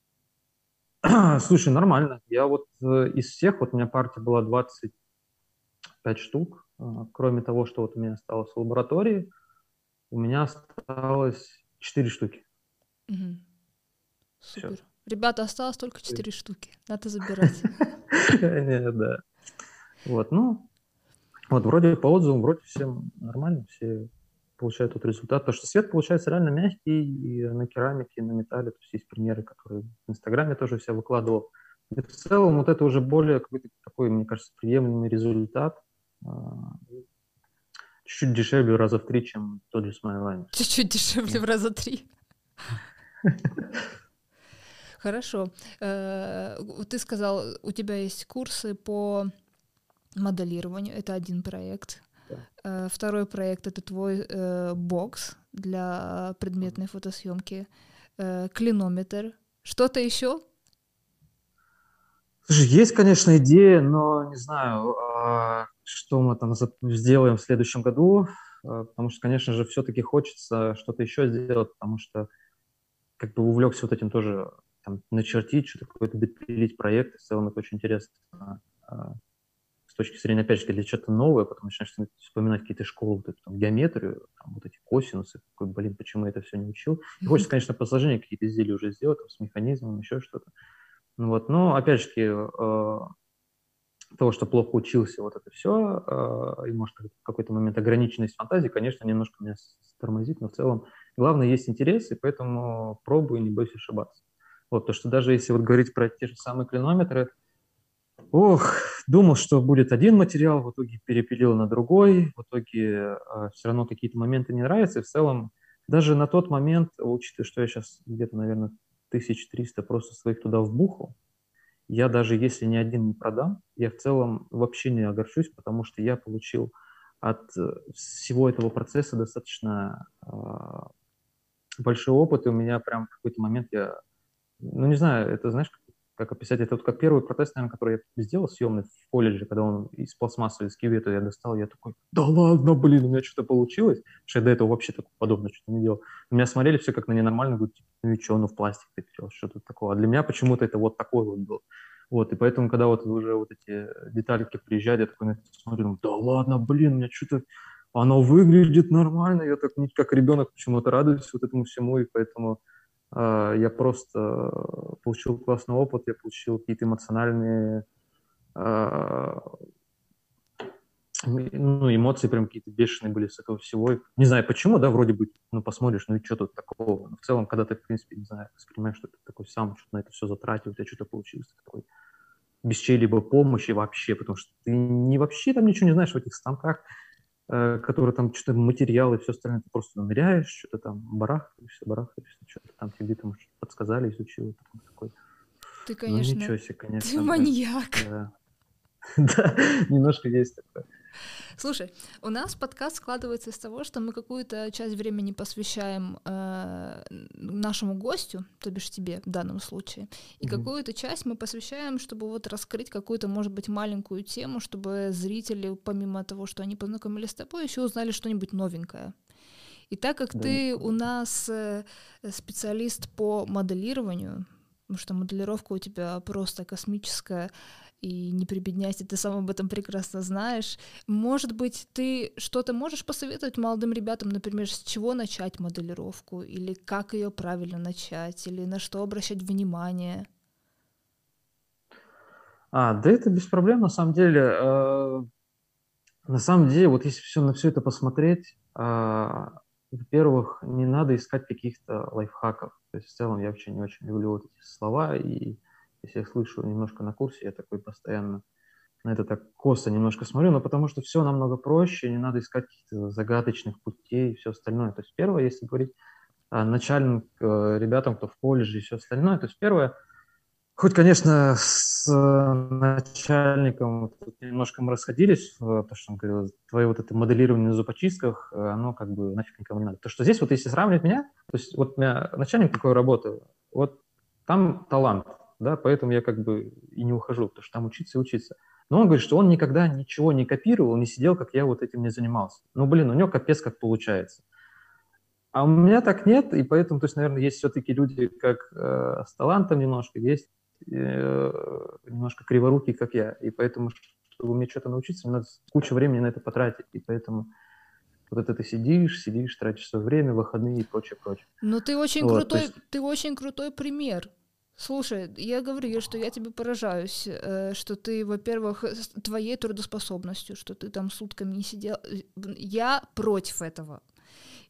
Слушай, нормально. Я вот э, из всех, вот у меня партия была двадцать пять штук, э, кроме того, что вот у меня осталось в лаборатории, у меня осталось четыре штуки. Мгм. Все. Супер. Ребята, осталось только четыре штуки. Надо забирать. Нет, да. Вот, ну, вот вроде по отзывам, вроде всем нормально, все получает тот результат. Потому что свет получается реально мягкий и на керамике, и на металле. То есть есть примеры, которые в Инстаграме тоже все выкладывал. И в целом вот это уже более какой-то такой, мне кажется, приемлемый результат. Чуть-чуть дешевле раза в три, чем тот же Smile. Чуть-чуть дешевле в раза три. Хорошо. Ты сказал, у тебя есть курсы по моделированию. Это один проект. Да. Второй проект — это твой бокс для предметной фотосъемки. Клинометр. Что-то еще? Слушай, есть, конечно, идея, но не знаю, что мы там сделаем в следующем году, потому что, конечно же, все-таки хочется что-то еще сделать, потому что как бы увлекся вот этим тоже, там, начертить, что-то какой-то допилить проект, в целом это очень интересно с точки зрения, опять же, для чего-то новое, потом начинаешь вспоминать какие-то школы, вот эту там, геометрию, там, вот эти косинусы, такой, блин, почему я это все не учил. И хочется, конечно, посложнее какие-то изделия уже сделать, там, с механизмом, еще что-то. Вот, но, опять же, э, того, что плохо учился, вот это все, э, и, может, в какой-то момент ограниченность фантазии, конечно, немножко меня тормозит, но в целом главное, есть интерес, и поэтому пробуй, не бойся ошибаться. Вот, то, что даже если вот говорить про те же самые клинометры, ох, думал, что будет один материал, в итоге перепилил на другой, в итоге э, все равно какие-то моменты не нравятся, и в целом даже на тот момент, учитывая, что я сейчас где-то, наверное, тысяч триста просто своих туда вбухал, я даже если ни один не продам, я в целом вообще не огорчусь, потому что я получил от всего этого процесса достаточно э, большой опыт, и у меня прям в какой-то момент я, ну не знаю, это знаешь, как описать, это вот как первый протез, наверное, который я сделал съемный в колледже, когда он из пластмассы, из кювета я достал, я такой, да ладно, блин, у меня что-то получилось, потому что я до этого вообще такое подобное что-то не делал. На меня смотрели все как на ненормально, говорят, ну и что, ну в пластик ты перел, что тут такого. А для меня почему-то это вот такой вот был. Вот, и поэтому, когда вот уже вот эти детальки приезжают, я такой на это смотрю, ну, да ладно, блин, у меня что-то, оно выглядит нормально, я так как ребенок почему-то радуюсь вот этому всему, и поэтому э, я просто получил классный опыт, я получил какие-то эмоциональные э, ну, эмоции прям какие-то бешеные были с этого всего. Не знаю почему, да, вроде бы, ну, посмотришь, ну и что тут такого. Но в целом, когда ты, в принципе, не знаю, воспринимаешь, что ты такой сам, что-то на это все затратил, у тебя что-то получилось, ты такой без чьей-либо помощи вообще, потому что ты не вообще там ничего не знаешь в этих станках, э, которые там что-то материалы и все остальное, ты просто ныряешь, что-то там барахаешься, барахаешься, что-то там тебе там подсказали, изучил. Такой, ты, конечно, ну, ничего себе, конечно, ты маньяк. Да. Да, немножко есть такое. Слушай, у нас подкаст складывается из того, что мы какую-то часть времени посвящаем э, нашему гостю, то бишь тебе в данном случае, и mm-hmm. какую-то часть мы посвящаем, чтобы вот раскрыть какую-то, может быть, маленькую тему, чтобы зрители, помимо того, что они познакомились с тобой, еще узнали что-нибудь новенькое. И так как да. ты у нас э, специалист по моделированию, потому что моделировка у тебя просто космическая, и не прибедняйся, ты сам об этом прекрасно знаешь. Может быть, ты что-то можешь посоветовать молодым ребятам, например, с чего начать моделировку, или как ее правильно начать, или на что обращать внимание? А, да это без проблем, на самом деле. Э, на самом деле, вот если все на все это посмотреть, э, во-первых, не надо искать каких-то лайфхаков. То есть в целом я вообще не очень люблю вот эти слова, и если я слышу немножко на курсе, я такой постоянно на это так косо немножко смотрю, но потому что все намного проще, не надо искать каких-то загадочных путей и все остальное. То есть первое, если говорить о начальным э, ребятам, кто в колледже и все остальное, то есть первое, хоть, конечно, с начальником немножко мы расходились, потому что он говорил, твое вот это моделирование на зубочистках, оно как бы нафиг никому не надо. То, что здесь вот если сравнивать меня, то есть вот у меня начальник такой работы, вот там талант, да, поэтому я как бы и не ухожу, потому что там учиться и учиться. Но он говорит, что он никогда ничего не копировал, не сидел, как я вот этим не занимался. Ну, блин, у него капец как получается. А у меня так нет, и поэтому, то есть, наверное, есть все-таки люди, как э, с талантом немножко, есть э, немножко криворукие, как я. И поэтому, чтобы мне что-то научиться, мне надо кучу времени на это потратить. И поэтому вот это ты сидишь, сидишь, тратишь свое время, выходные и прочее, прочее. Ну, ты очень вот, крутой, есть... ты очень крутой пример. Слушай, я говорю, что я тебе поражаюсь, что ты, во-первых, твоей трудоспособностью, что ты там сутками не сидел. Я против этого.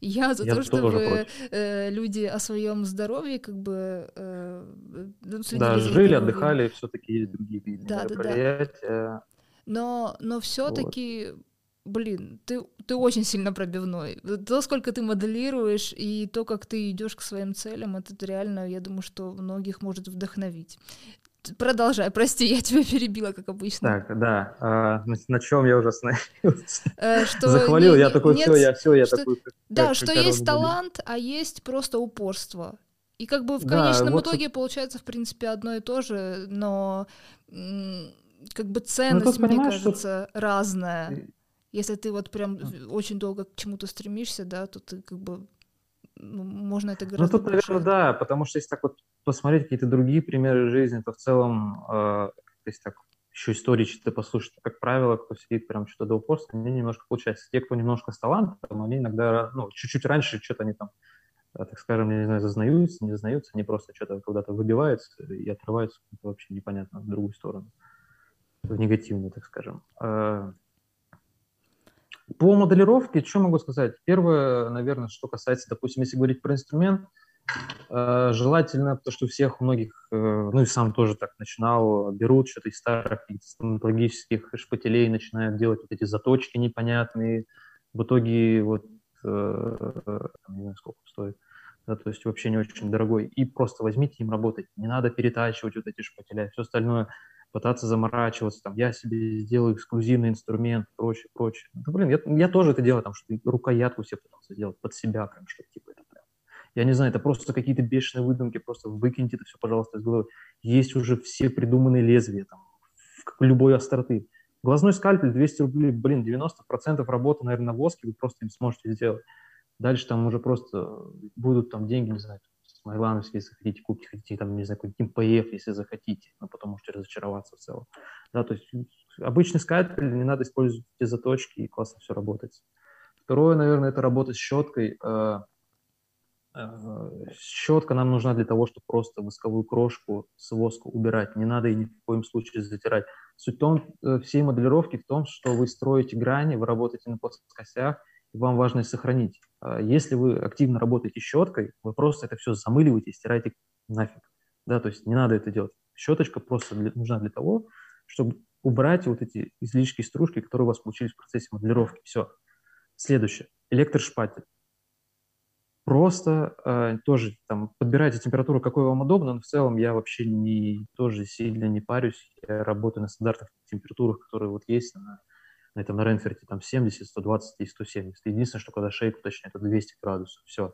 Я за Я то, тоже чтобы против. э, люди о своем здоровье как бы э, ну, Да, следили за жили, здоровьем. отдыхали, все-таки есть другие виды Да, да, да. мероприятия. Но, но Вот. все-таки, блин, ты, ты очень сильно пробивной. То, сколько ты моделируешь, и то, как ты идешь к своим целям, это реально, я думаю, что многих может вдохновить. Продолжай, прости, я тебя перебила, как обычно. Так, да, а, на, на чем я уже остановился? Э, что Захвалил, не, я не, такой, все, нет, я все, я что, такой, как, да, как, что как есть коронавирус. талант, а есть просто упорство. И как бы в Да, конечном вот, вот, итоге получается, в принципе, одно и то же, но м, как бы ну ценность, тут мне понимаешь, что кажется, разная. э, Если ты вот прям очень долго к чему-то стремишься, да, то ты как бы, ну, можно это ну, гораздо тут, больше. наверное, да, потому что если так вот посмотреть какие-то другие примеры жизни, то в целом, э, если так еще истории что-то послушать, то, как правило, кто сидит прям что-то до упорства, они немножко получается. Те, кто немножко с талантом, они иногда, ну, чуть-чуть раньше что-то они там, э, так скажем, я не знаю, зазнаются, не зазнаются, они просто что-то куда-то выбиваются и отрываются вообще непонятно в другую сторону, в негативную, так скажем. Э, По моделировке, что могу сказать? Первое, наверное, что касается, допустим, если говорить про инструмент, Э, желательно, потому что у всех, у многих, э, ну и сам тоже так начинал, берут что-то из старых стоматологических шпателей, начинают делать вот эти заточки непонятные. В итоге вот, э, там, не знаю, сколько стоит, да, то есть вообще не очень дорогой. И просто возьмите им работать. Не надо перетачивать вот эти шпателя, все остальное, пытаться заморачиваться, там, я себе сделаю эксклюзивный инструмент, прочее, прочее. Да, блин, я, я тоже это делаю, там, что рукоятку себе пытался сделать под себя, прям, что типа это прям. Я не знаю, это просто какие-то бешеные выдумки, просто выкиньте это все, пожалуйста, из головы. Есть уже все придуманные лезвия, там, в любой остроты. Глазной скальпель двести рублей, блин, девяносто процентов работы, наверное, на воске вы просто им сможете сделать. Дальше там уже просто будут там деньги, не знаю, смайлановские, если хотите, купить, хотите, там, не знаю, какой-нибудь эм пэ эф, если захотите, но потом можете разочароваться в целом. Да, то есть обычный скальпель, не надо использовать эти заточки, и классно все работает. Второе, наверное, это работа с щеткой. Щетка нам нужна для того, чтобы просто восковую крошку с воска убирать. Не надо и ни в коем случае затирать. Суть в том, всей моделировки в том, что вы строите грани, вы работаете на плоскостях, и вам важно их сохранить. Если вы активно работаете щеткой, вы просто это все замыливаете и стираете нафиг. Да, то есть не надо это делать. Щеточка просто для, нужна для того, чтобы убрать вот эти излишки, стружки, которые у вас получились в процессе моделировки. Все. Следующее. Электрошпатель. Просто э, тоже там подбирайте температуру, какой вам удобно, но в целом я вообще не, тоже сильно не парюсь. Я работаю на стандартных температурах, которые вот есть на, на этом на Ренферте, там семьдесят, сто двадцать и сто семьдесят. Единственное, что когда шейку точнее, это двести градусов, все.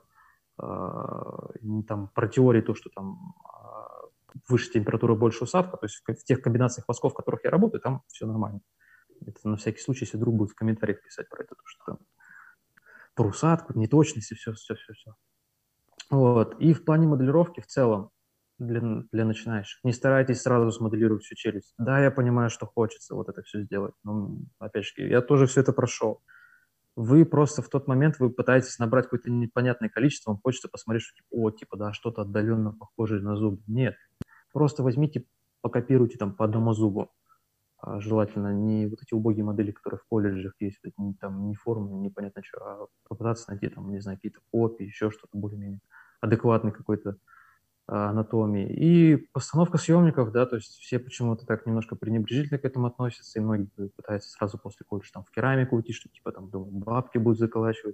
А, там про теорию то, что там а, выше температура, больше усадка, то есть в, в тех комбинациях восков, в которых я работаю, там все нормально. Это на всякий случай, если вдруг будет в комментариях писать про это, то что там про усадку, неточности, все, все, все, все. Вот. И в плане моделировки в целом для, для начинающих не старайтесь сразу смоделировать всю челюсть. Да, я понимаю, что хочется вот это все сделать, но, опять же, я тоже все это прошел. Вы просто в тот момент вы пытаетесь набрать какое-то непонятное количество, вам хочется посмотреть, что типа, о, типа, да, что-то отдаленно похожее на зуб. Нет. Просто возьмите, покопируйте там по одному зубу. А желательно не вот эти убогие модели, которые в колледжах есть, там не формы, непонятно что, а попытаться найти там, не знаю, какие-то копии, еще что-то более-менее адекватной какой-то а, анатомии. И постановка съемников, да, то есть все почему-то так немножко пренебрежительно к этому относятся, и многие пытаются сразу после колледжа там в керамику уйти, что типа там думаю, бабки будут заколачивать.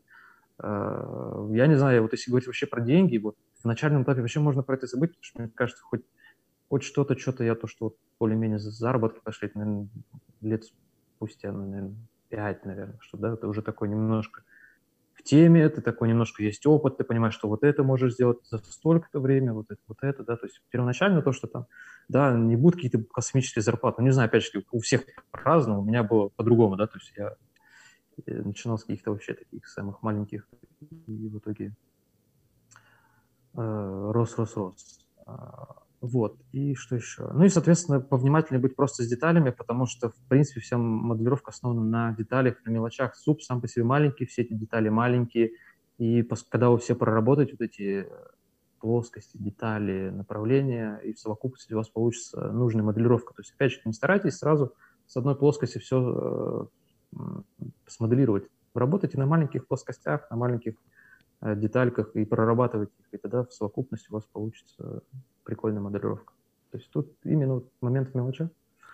А, я не знаю, вот если говорить вообще про деньги, вот в начальном этапе вообще можно про это забыть, потому что мне кажется, хоть хоть что-то, что-то я то, что вот более-менее заработки пошли, наверное, лет спустя, ну, наверное, пять, наверное, что, да, ты уже такой немножко в теме, ты такой немножко есть опыт, ты понимаешь, что вот это можешь сделать за столько-то время, вот это, вот это, да, то есть первоначально то, что там, да, не будут какие-то космические зарплаты, ну, не знаю, опять же, у всех по-разному, у меня было по-другому, да, то есть я начинал с каких-то вообще таких самых маленьких, и в итоге э, рос, рос, рос. Вот, и что еще? Ну и, соответственно, повнимательнее быть просто с деталями, потому что, в принципе, вся моделировка основана на деталях, на мелочах. Суп сам по себе маленький, все эти детали маленькие, и когда вы все проработаете вот эти плоскости, детали, направления, и в совокупности у вас получится нужная моделировка. То есть, опять же, не старайтесь сразу с одной плоскости все э, смоделировать. Вы работаете на маленьких плоскостях, на маленьких э, детальках и прорабатывать их, и тогда в совокупности у вас получится прикольная моделировка. То есть тут именно вот момент в мелочах.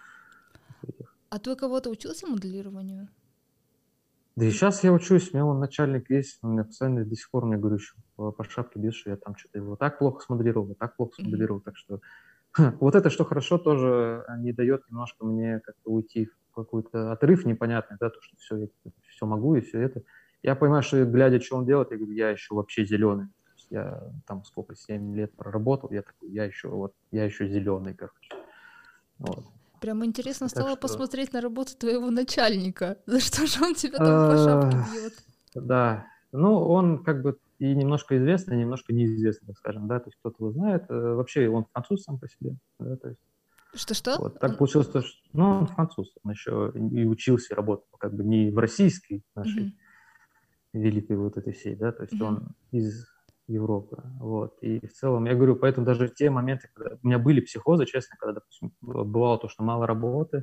А ты у кого-то учился моделированию? Да и сейчас я учусь, у меня вон начальник есть, он мне постоянно до сих пор мне говорю, что по, по шапке бьет, что я там что-то его так плохо смоделировал, вот так плохо смоделировал, mm-hmm. так что вот это, что хорошо, тоже не дает немножко мне как-то уйти в какой-то отрыв непонятный, да, то, что все, я все могу и все это. Я понимаю, что глядя, что он делает, я говорю, я еще вообще зеленый. То есть я там сколько, семь лет проработал, я такой, я еще, вот, я еще зеленый, короче. Вот. Прям интересно так стало что... посмотреть на работу твоего начальника. За что же он тебя там по шапке бьет? Да, ну он как бы и немножко известный, и немножко неизвестный, так скажем, да, то есть кто-то его знает. Вообще он француз сам по себе, да, то есть. Что-что? Вот, так он... получилось, то, что, ну, он француз, он еще и учился, и работал как бы не в российской нашей mm-hmm. великой вот этой всей, да, то есть mm-hmm. он из Европы, вот, и в целом, я говорю, поэтому даже в те моменты, когда у меня были психозы, честно, когда, допустим, бывало то, что мало работы,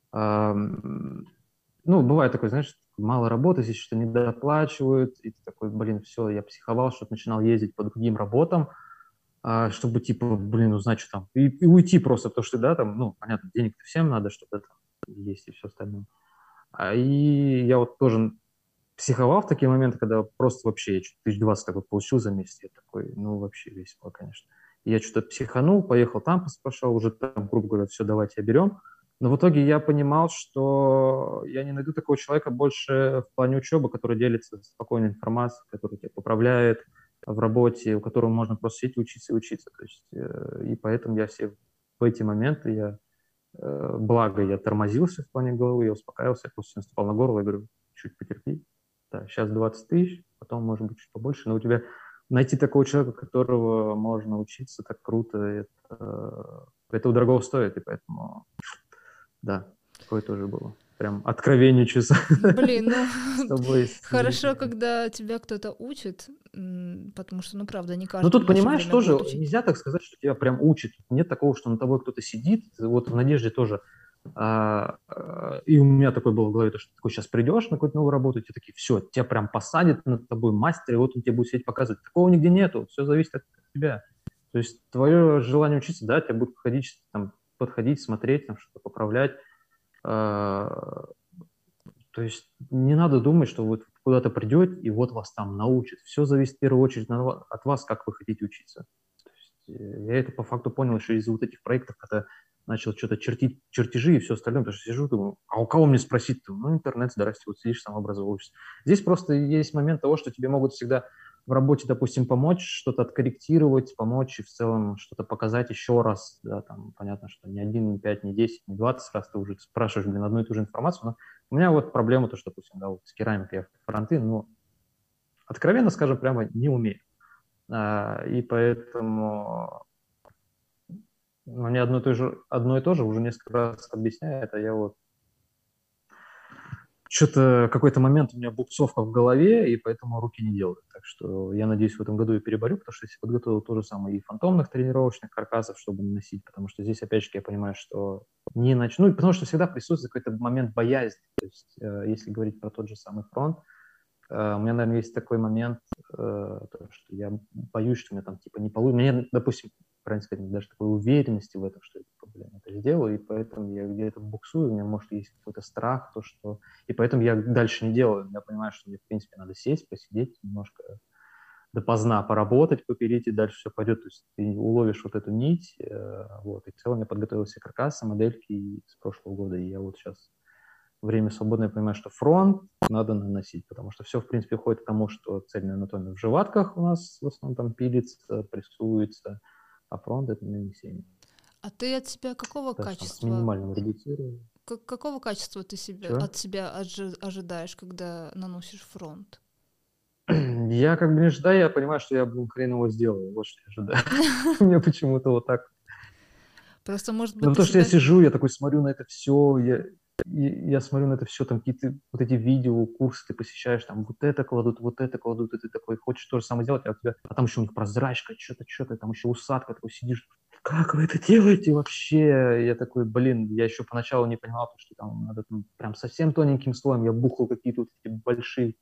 эм, ну, бывает такое, знаешь, мало работы, здесь что-то недоплачивают, и ты такой, блин, все, я психовал, что-то начинал ездить по другим работам, а, чтобы, типа, блин, узнать, что там, и, и уйти просто, потому что, да, там, ну, понятно, денег-то всем надо, чтобы там есть и все остальное. А, и я вот тоже психовал в такие моменты, когда просто вообще я что-то тысяч двадцать такой получил за месяц, я такой, ну, вообще весело, конечно. И я что-то психанул, поехал там, пошел, уже там, грубо говоря, все, давайте берем. Но в итоге я понимал, что я не найду такого человека больше в плане учебы, который делится спокойной информацией, который тебя поправляет в работе, у которого можно просто сидеть, учиться и учиться. То есть, э, и поэтому я все в эти моменты, я, э, благо я тормозился в плане головы, я успокаивался, я просто наступал на горло и говорю, чуть потерпи, да, сейчас двадцать тысяч, потом может быть чуть побольше, но у тебя найти такого человека, которого можно учиться, так круто, это, это дорого стоит, и поэтому... Да, такое тоже было. Прям откровенничаться. Блин, ну хорошо, когда тебя кто-то учит, потому что, ну правда, не каждый. Ну тут, понимаешь, тоже нельзя так сказать, что тебя прям учат. Нет такого, что над тобой кто-то сидит. Вот в Надежде тоже. А, а, и у меня такое было в голове, то, что ты такой сейчас придешь на какую-то новую работу, и тебе такие, все, тебя прям посадят над тобой мастер, и вот он тебе будет сидеть показывать. Такого нигде нету, все зависит от тебя. То есть твое желание учиться, да, тебе будет ходить там, подходить, смотреть, там, что-то поправлять. А, то есть не надо думать, что вы куда-то придете, и вот вас там научат. Все зависит в первую очередь от вас, как вы хотите учиться. То есть я это по факту понял еще из вот этих проектов, когда начал что-то чертить чертежи и все остальное, потому что сижу, думаю, а у кого мне спросить-то? Ну, интернет, здрасте, вот сидишь, сам образовываешься. Здесь просто есть момент того, что тебе могут всегда в работе, допустим, помочь, что-то откорректировать, помочь и в целом что-то показать еще раз, да, там, понятно, что не один, не пять, не десять, не двадцать раз ты уже спрашиваешь, блин, одну и ту же информацию, но у меня вот проблема то, что, допустим, да, вот с керамикой я в фронты, но откровенно скажем, прямо не умею, а, и поэтому мне одно и, то же, одно и то же уже несколько раз объясняет, а я вот что-то какой-то момент у меня буксовка в голове, и поэтому руки не делают. Так что я надеюсь, в этом году я переборю, потому что я подготовил то же самое и фантомных тренировочных каркасов, чтобы не носить, потому что здесь, опять же, я понимаю, что не начну, потому что всегда присутствует какой-то момент боязни. То есть, э, если говорить про тот же самый фронт, э, у меня, наверное, есть такой момент, э, то, что я боюсь, что у меня там типа не получится. Мне, допустим, правильно сказать, даже такой уверенности в этом, что я блин, это сделаю, и поэтому я где-то буксую, у меня, может, есть какой-то страх, то, что... И поэтому я дальше не делаю. Я понимаю, что мне, в принципе, надо сесть, посидеть, немножко допоздна поработать, попилить, и дальше все пойдет. То есть ты уловишь вот эту нить, э, вот, и в целом я подготовил все каркасы, модельки с прошлого года, и я вот сейчас время свободное понимаю, что фронт надо наносить, потому что все, в принципе, уходит к тому, что цельная анатомия в живатках у нас в основном там пилится, прессуется, а фронт — это нанесение. А ты от себя какого да, качества? С минимальным редуцированием. Как, какого качества ты себе, от себя ожи, ожидаешь, когда наносишь фронт? Я как бы не ожидаю, я понимаю, что я, блин, хрен его сделаю. Вот что я ожидаю. У меня почему-то вот так. Просто, может быть, ну, то, что я сижу, я такой смотрю на это все, я, я смотрю на это все, там какие-то вот эти видео, курсы ты посещаешь, там вот это кладут, вот это кладут, и ты такой хочешь то же самое делать, а у тебя, а там еще у них прозрачка, что-то, что-то, там еще усадка, такой сидишь, как вы это делаете вообще? Я такой, блин, я еще поначалу не понимал, что там надо там прям совсем тоненьким слоем, я бухал какие-то вот эти большие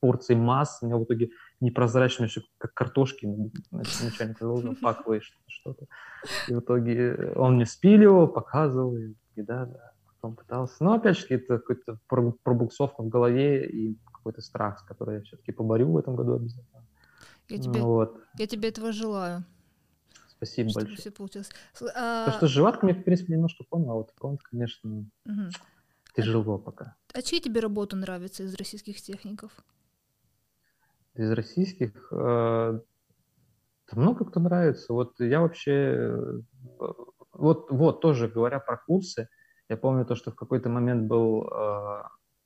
порций масс, у меня в итоге непрозрачно все как картошки, начальник должен паковые что-то. И в итоге он мне спиливал, показывал, и, и да, да, потом пытался. Но опять же, это какая-то пробуксовка в голове и какой-то страх, с которым я все-таки поборю в этом году обязательно. Я тебе, вот. я тебе этого желаю. Спасибо чтобы большое. Все получилось. А... То, что с живатками, я, в принципе, немножко понял, а вот фронт, конечно, угу. тяжело а, пока. А чьи тебе работа нравится из российских техников? Из российских... Э, много кто нравится. Вот я вообще... Вот, вот тоже говоря про курсы, я помню то, что в какой-то момент был... Э,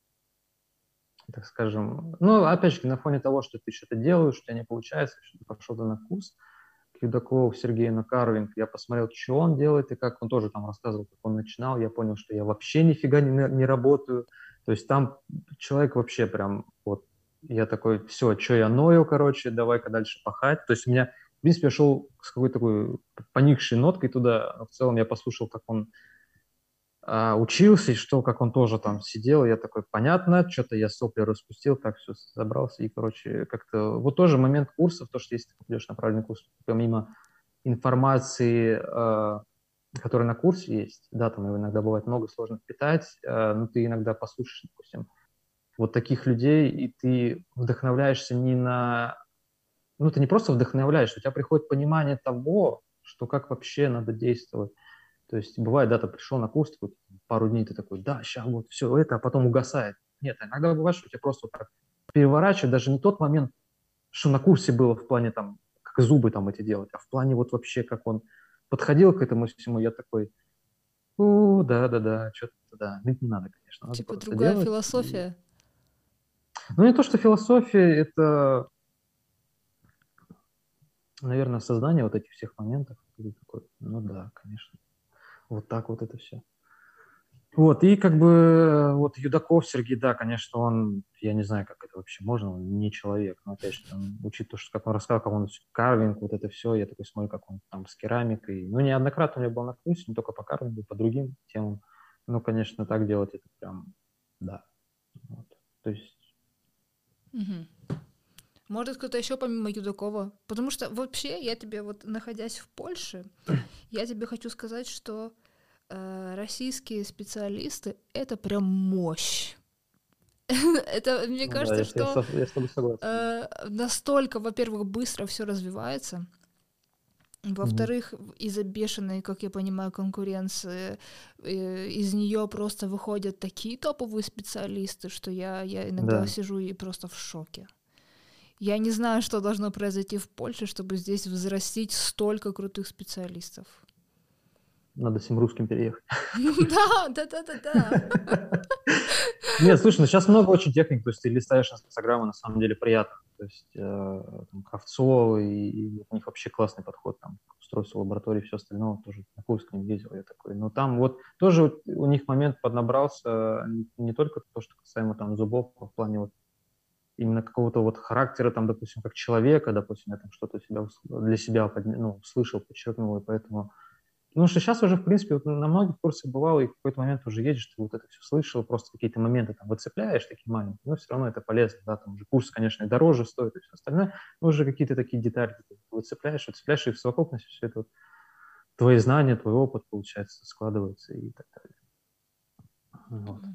так скажем, ну, опять же, на фоне того, что ты что-то делаешь, у тебя не получается, что ты пошел на курс к Юдакову Сергею на карвинг, я посмотрел, что он делает и как он тоже там рассказывал, как он начинал, я понял, что я вообще нифига не, не работаю, то есть там человек вообще прям, вот, я такой, все, что я ною, короче, давай-ка дальше пахать, то есть у меня, в принципе, я шел с какой-то такой поникшей ноткой туда, но в целом я послушал, как он Uh, учился, и что, как он тоже там сидел, я такой, понятно, что-то я сопли распустил, так все забрался, и, короче, как-то, вот тоже момент курсов, то, что если ты идешь на правильный курс, помимо информации, uh, которая на курсе есть, да, там иногда бывает много сложно впитать, uh, но ты иногда послушаешь, допустим, вот таких людей, и ты вдохновляешься не на, ну, ты не просто вдохновляешься, у тебя приходит понимание того, что как вообще надо действовать. То есть бывает, да, ты пришел на курс, такой, пару дней ты такой, да, сейчас вот все это, а потом угасает. Нет, иногда бывает, что тебя просто вот так переворачивает, даже не тот момент, что на курсе было в плане там, как зубы там эти делать, а в плане вот вообще, как он подходил к этому всему, я такой, у, да-да-да, что-то, да, не надо, конечно, надо типа просто другая делать. философия? И... Ну, не то, что философия, это, наверное, создание вот этих всех моментов. Такой, ну да, конечно. Вот так вот это все. Вот, и как бы вот Юдаков Сергей, да, конечно, он, я не знаю, как это вообще можно, он не человек, но опять же, там, учитывая то, что, как он рассказал, как он карвинг, вот это все, я такой смотрю, как он там с керамикой, ну, неоднократно у меня был на курсе, не только по карвингу, по другим темам, ну, конечно, так делать это прям, да, вот. То есть... Угу. Может, кто-то еще помимо Юдакова? Потому что вообще я тебе вот, находясь в Польше, я тебе хочу сказать, что э, российские специалисты — это прям мощь. Это, мне ну, кажется, да, что я, я, я с тобой согласен. Э, настолько, во-первых, быстро все развивается, во-вторых, mm-hmm. из-за бешеной, как я понимаю, конкуренции, э, из нее просто выходят такие топовые специалисты, что я, я иногда да. сижу и просто в шоке. Я не знаю, что должно произойти в Польше, чтобы здесь взрастить столько крутых специалистов. Надо всем русским переехать. Да, да, да, да, да. Нет, слушай, ну сейчас много очень техник, то есть ты листаешь Инстаграм, на самом деле приятно. То есть э, там, Кравцов, и, и у них вообще классный подход, там, к устройству лаборатории, все остальное, тоже на курс к ним ездил я такой. Но там вот тоже у них момент поднабрался не, не только то, что касаемо там зубов, а в плане вот именно какого-то вот характера, там, допустим, как человека, допустим, я там что-то себя, для себя ну, услышал, подчеркнул, и поэтому... Потому что сейчас уже, в принципе, вот на многих курсах бывало, и в какой-то момент уже едешь, ты вот это все слышал, просто какие-то моменты там выцепляешь, такие маленькие, но все равно это полезно, да, там уже курс, конечно, и дороже стоит, и все остальное, но уже какие-то такие детали ты выцепляешь, выцепляешь, и в совокупности все это вот, твои знания, твой опыт, получается, складывается и так далее. Вот.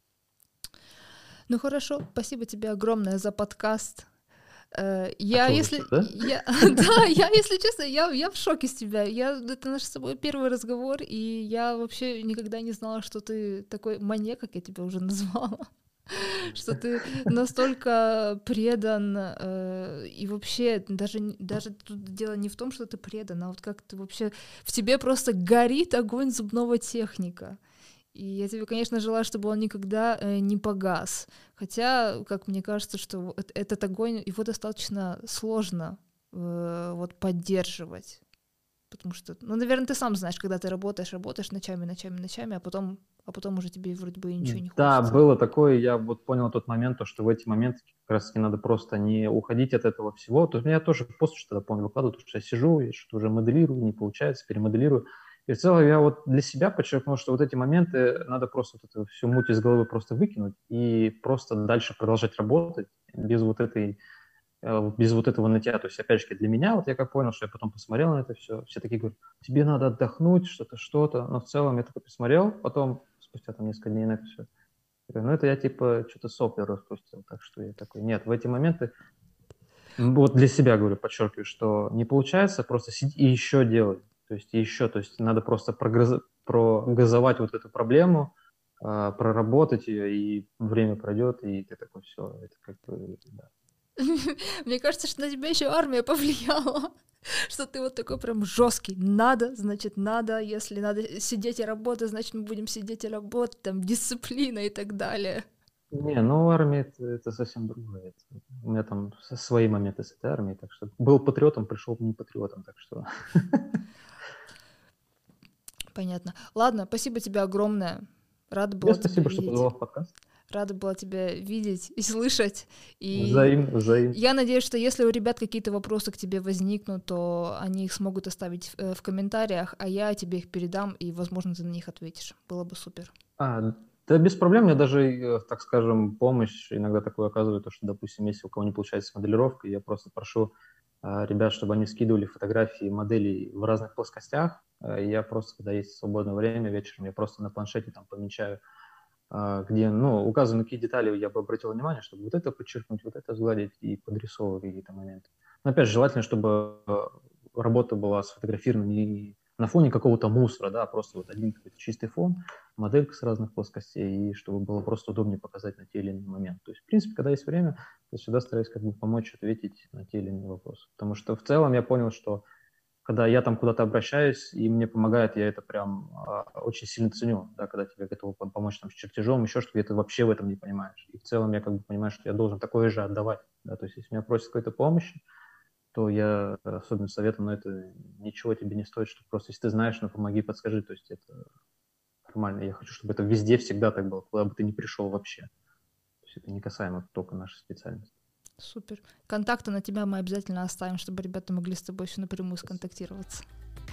Ну хорошо, спасибо тебе огромное за подкаст. Я, а если, что, да? я, да, я, если честно, я, я в шоке с тебя. Я, это наш с тобой первый разговор, и я вообще никогда не знала, что ты такой маньяк, как я тебя уже назвала. Что ты настолько предан, э, и вообще даже, даже тут дело не в том, что ты предан, а вот как ты вообще... В тебе просто горит огонь зубного техника. И я тебе, конечно, желаю, чтобы он никогда э, не погас. Хотя, как мне кажется, что этот огонь, его достаточно сложно э, вот поддерживать. Потому что, ну, наверное, ты сам знаешь, когда ты работаешь, работаешь ночами, ночами, ночами, а потом, а потом уже тебе вроде бы ничего не хочется. Да, было такое, я вот понял тот момент, то, что в эти моменты как раз таки надо просто не уходить от этого всего. То есть я тоже пост что-то, помню, выкладываю, потому что я сижу, я что-то уже моделирую, не получается, перемоделирую. И в целом я вот для себя подчеркнул, что вот эти моменты надо просто вот эту всю муть из головы просто выкинуть и просто дальше продолжать работать без вот этой, без вот этого нытья. То есть, опять же, для меня, вот я как понял, что я потом посмотрел на это все, все такие говорят, тебе надо отдохнуть, что-то, что-то. Но в целом я такой посмотрел, потом, спустя там несколько дней на это все, ну это я типа что-то сопли распустил, так что я такой, нет, в эти моменты, вот для себя говорю, подчеркиваю, что не получается, просто сиди и еще делай. То есть еще, то есть надо просто прогрыз... прогазовать вот эту проблему, э, проработать ее, и время пройдет, и ты такой, все, это как бы, да. Мне кажется, что на тебя еще армия повлияла, что ты вот такой прям жесткий. Надо, значит, надо, если надо сидеть и работать, значит, мы будем сидеть и работать, там, дисциплина и так далее. Не, ну армия это, это совсем другое. Это, у меня там свои моменты с этой армией, так что был патриотом, пришел не патриотом, так что... Понятно. Ладно, спасибо тебе огромное. Рада была тебя спасибо, видеть. что позвал в подкаст. Рада была тебя видеть и слышать. И взаимно, взаимно. Я надеюсь, что если у ребят какие-то вопросы к тебе возникнут, то они их смогут оставить в, в комментариях, а я тебе их передам, и, возможно, ты на них ответишь. Было бы супер. А, да без проблем. Я даже, так скажем, помощь иногда такую оказываю, то, что, допустим, если у кого не получается с моделировкой, я просто прошу а, ребят, чтобы они скидывали фотографии моделей в разных плоскостях. А, я просто, когда есть свободное время вечером, я просто на планшете там помечаю, где, ну, указаны, какие детали я бы обратил внимание, чтобы вот это подчеркнуть, вот это сгладить и подрисовывать какие-то моменты. Но опять же, желательно, чтобы работа была сфотографирована не на фоне какого-то мусора, да, а просто вот один какой-то чистый фон, моделька с разных плоскостей, и чтобы было просто удобнее показать на те или иные моменты. То есть, в принципе, когда есть время, я всегда стараюсь как бы помочь ответить на те или иные вопросы. Потому что в целом я понял, что когда я там куда-то обращаюсь, и мне помогает, я это прям э, очень сильно ценю, да, когда тебе готовы помочь там с чертежом, еще что-то, ты вообще в этом не понимаешь. И в целом я как бы понимаю, что я должен такое же отдавать, да, то есть если меня просят какой-то помощи, то я особенно советую, но это ничего тебе не стоит, что просто если ты знаешь, ну помоги, подскажи, то есть это нормально. Я хочу, чтобы это везде всегда так было, куда бы ты ни пришел вообще. То есть это не касаемо только нашей специальности. Супер. Контакты на тебя мы обязательно оставим, чтобы ребята могли с тобой еще напрямую сконтактироваться.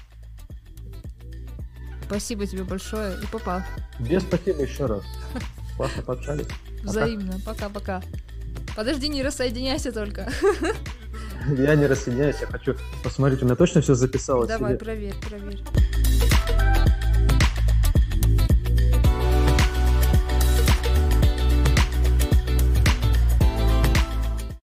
Спасибо тебе большое и пока. Тебе спасибо еще раз. Классно пообщались. Взаимно. Пока-пока. Подожди, не рассоединяйся только. Я не рассоединяюсь, я хочу посмотреть, у меня точно все записалось. Давай, или... проверь, проверь.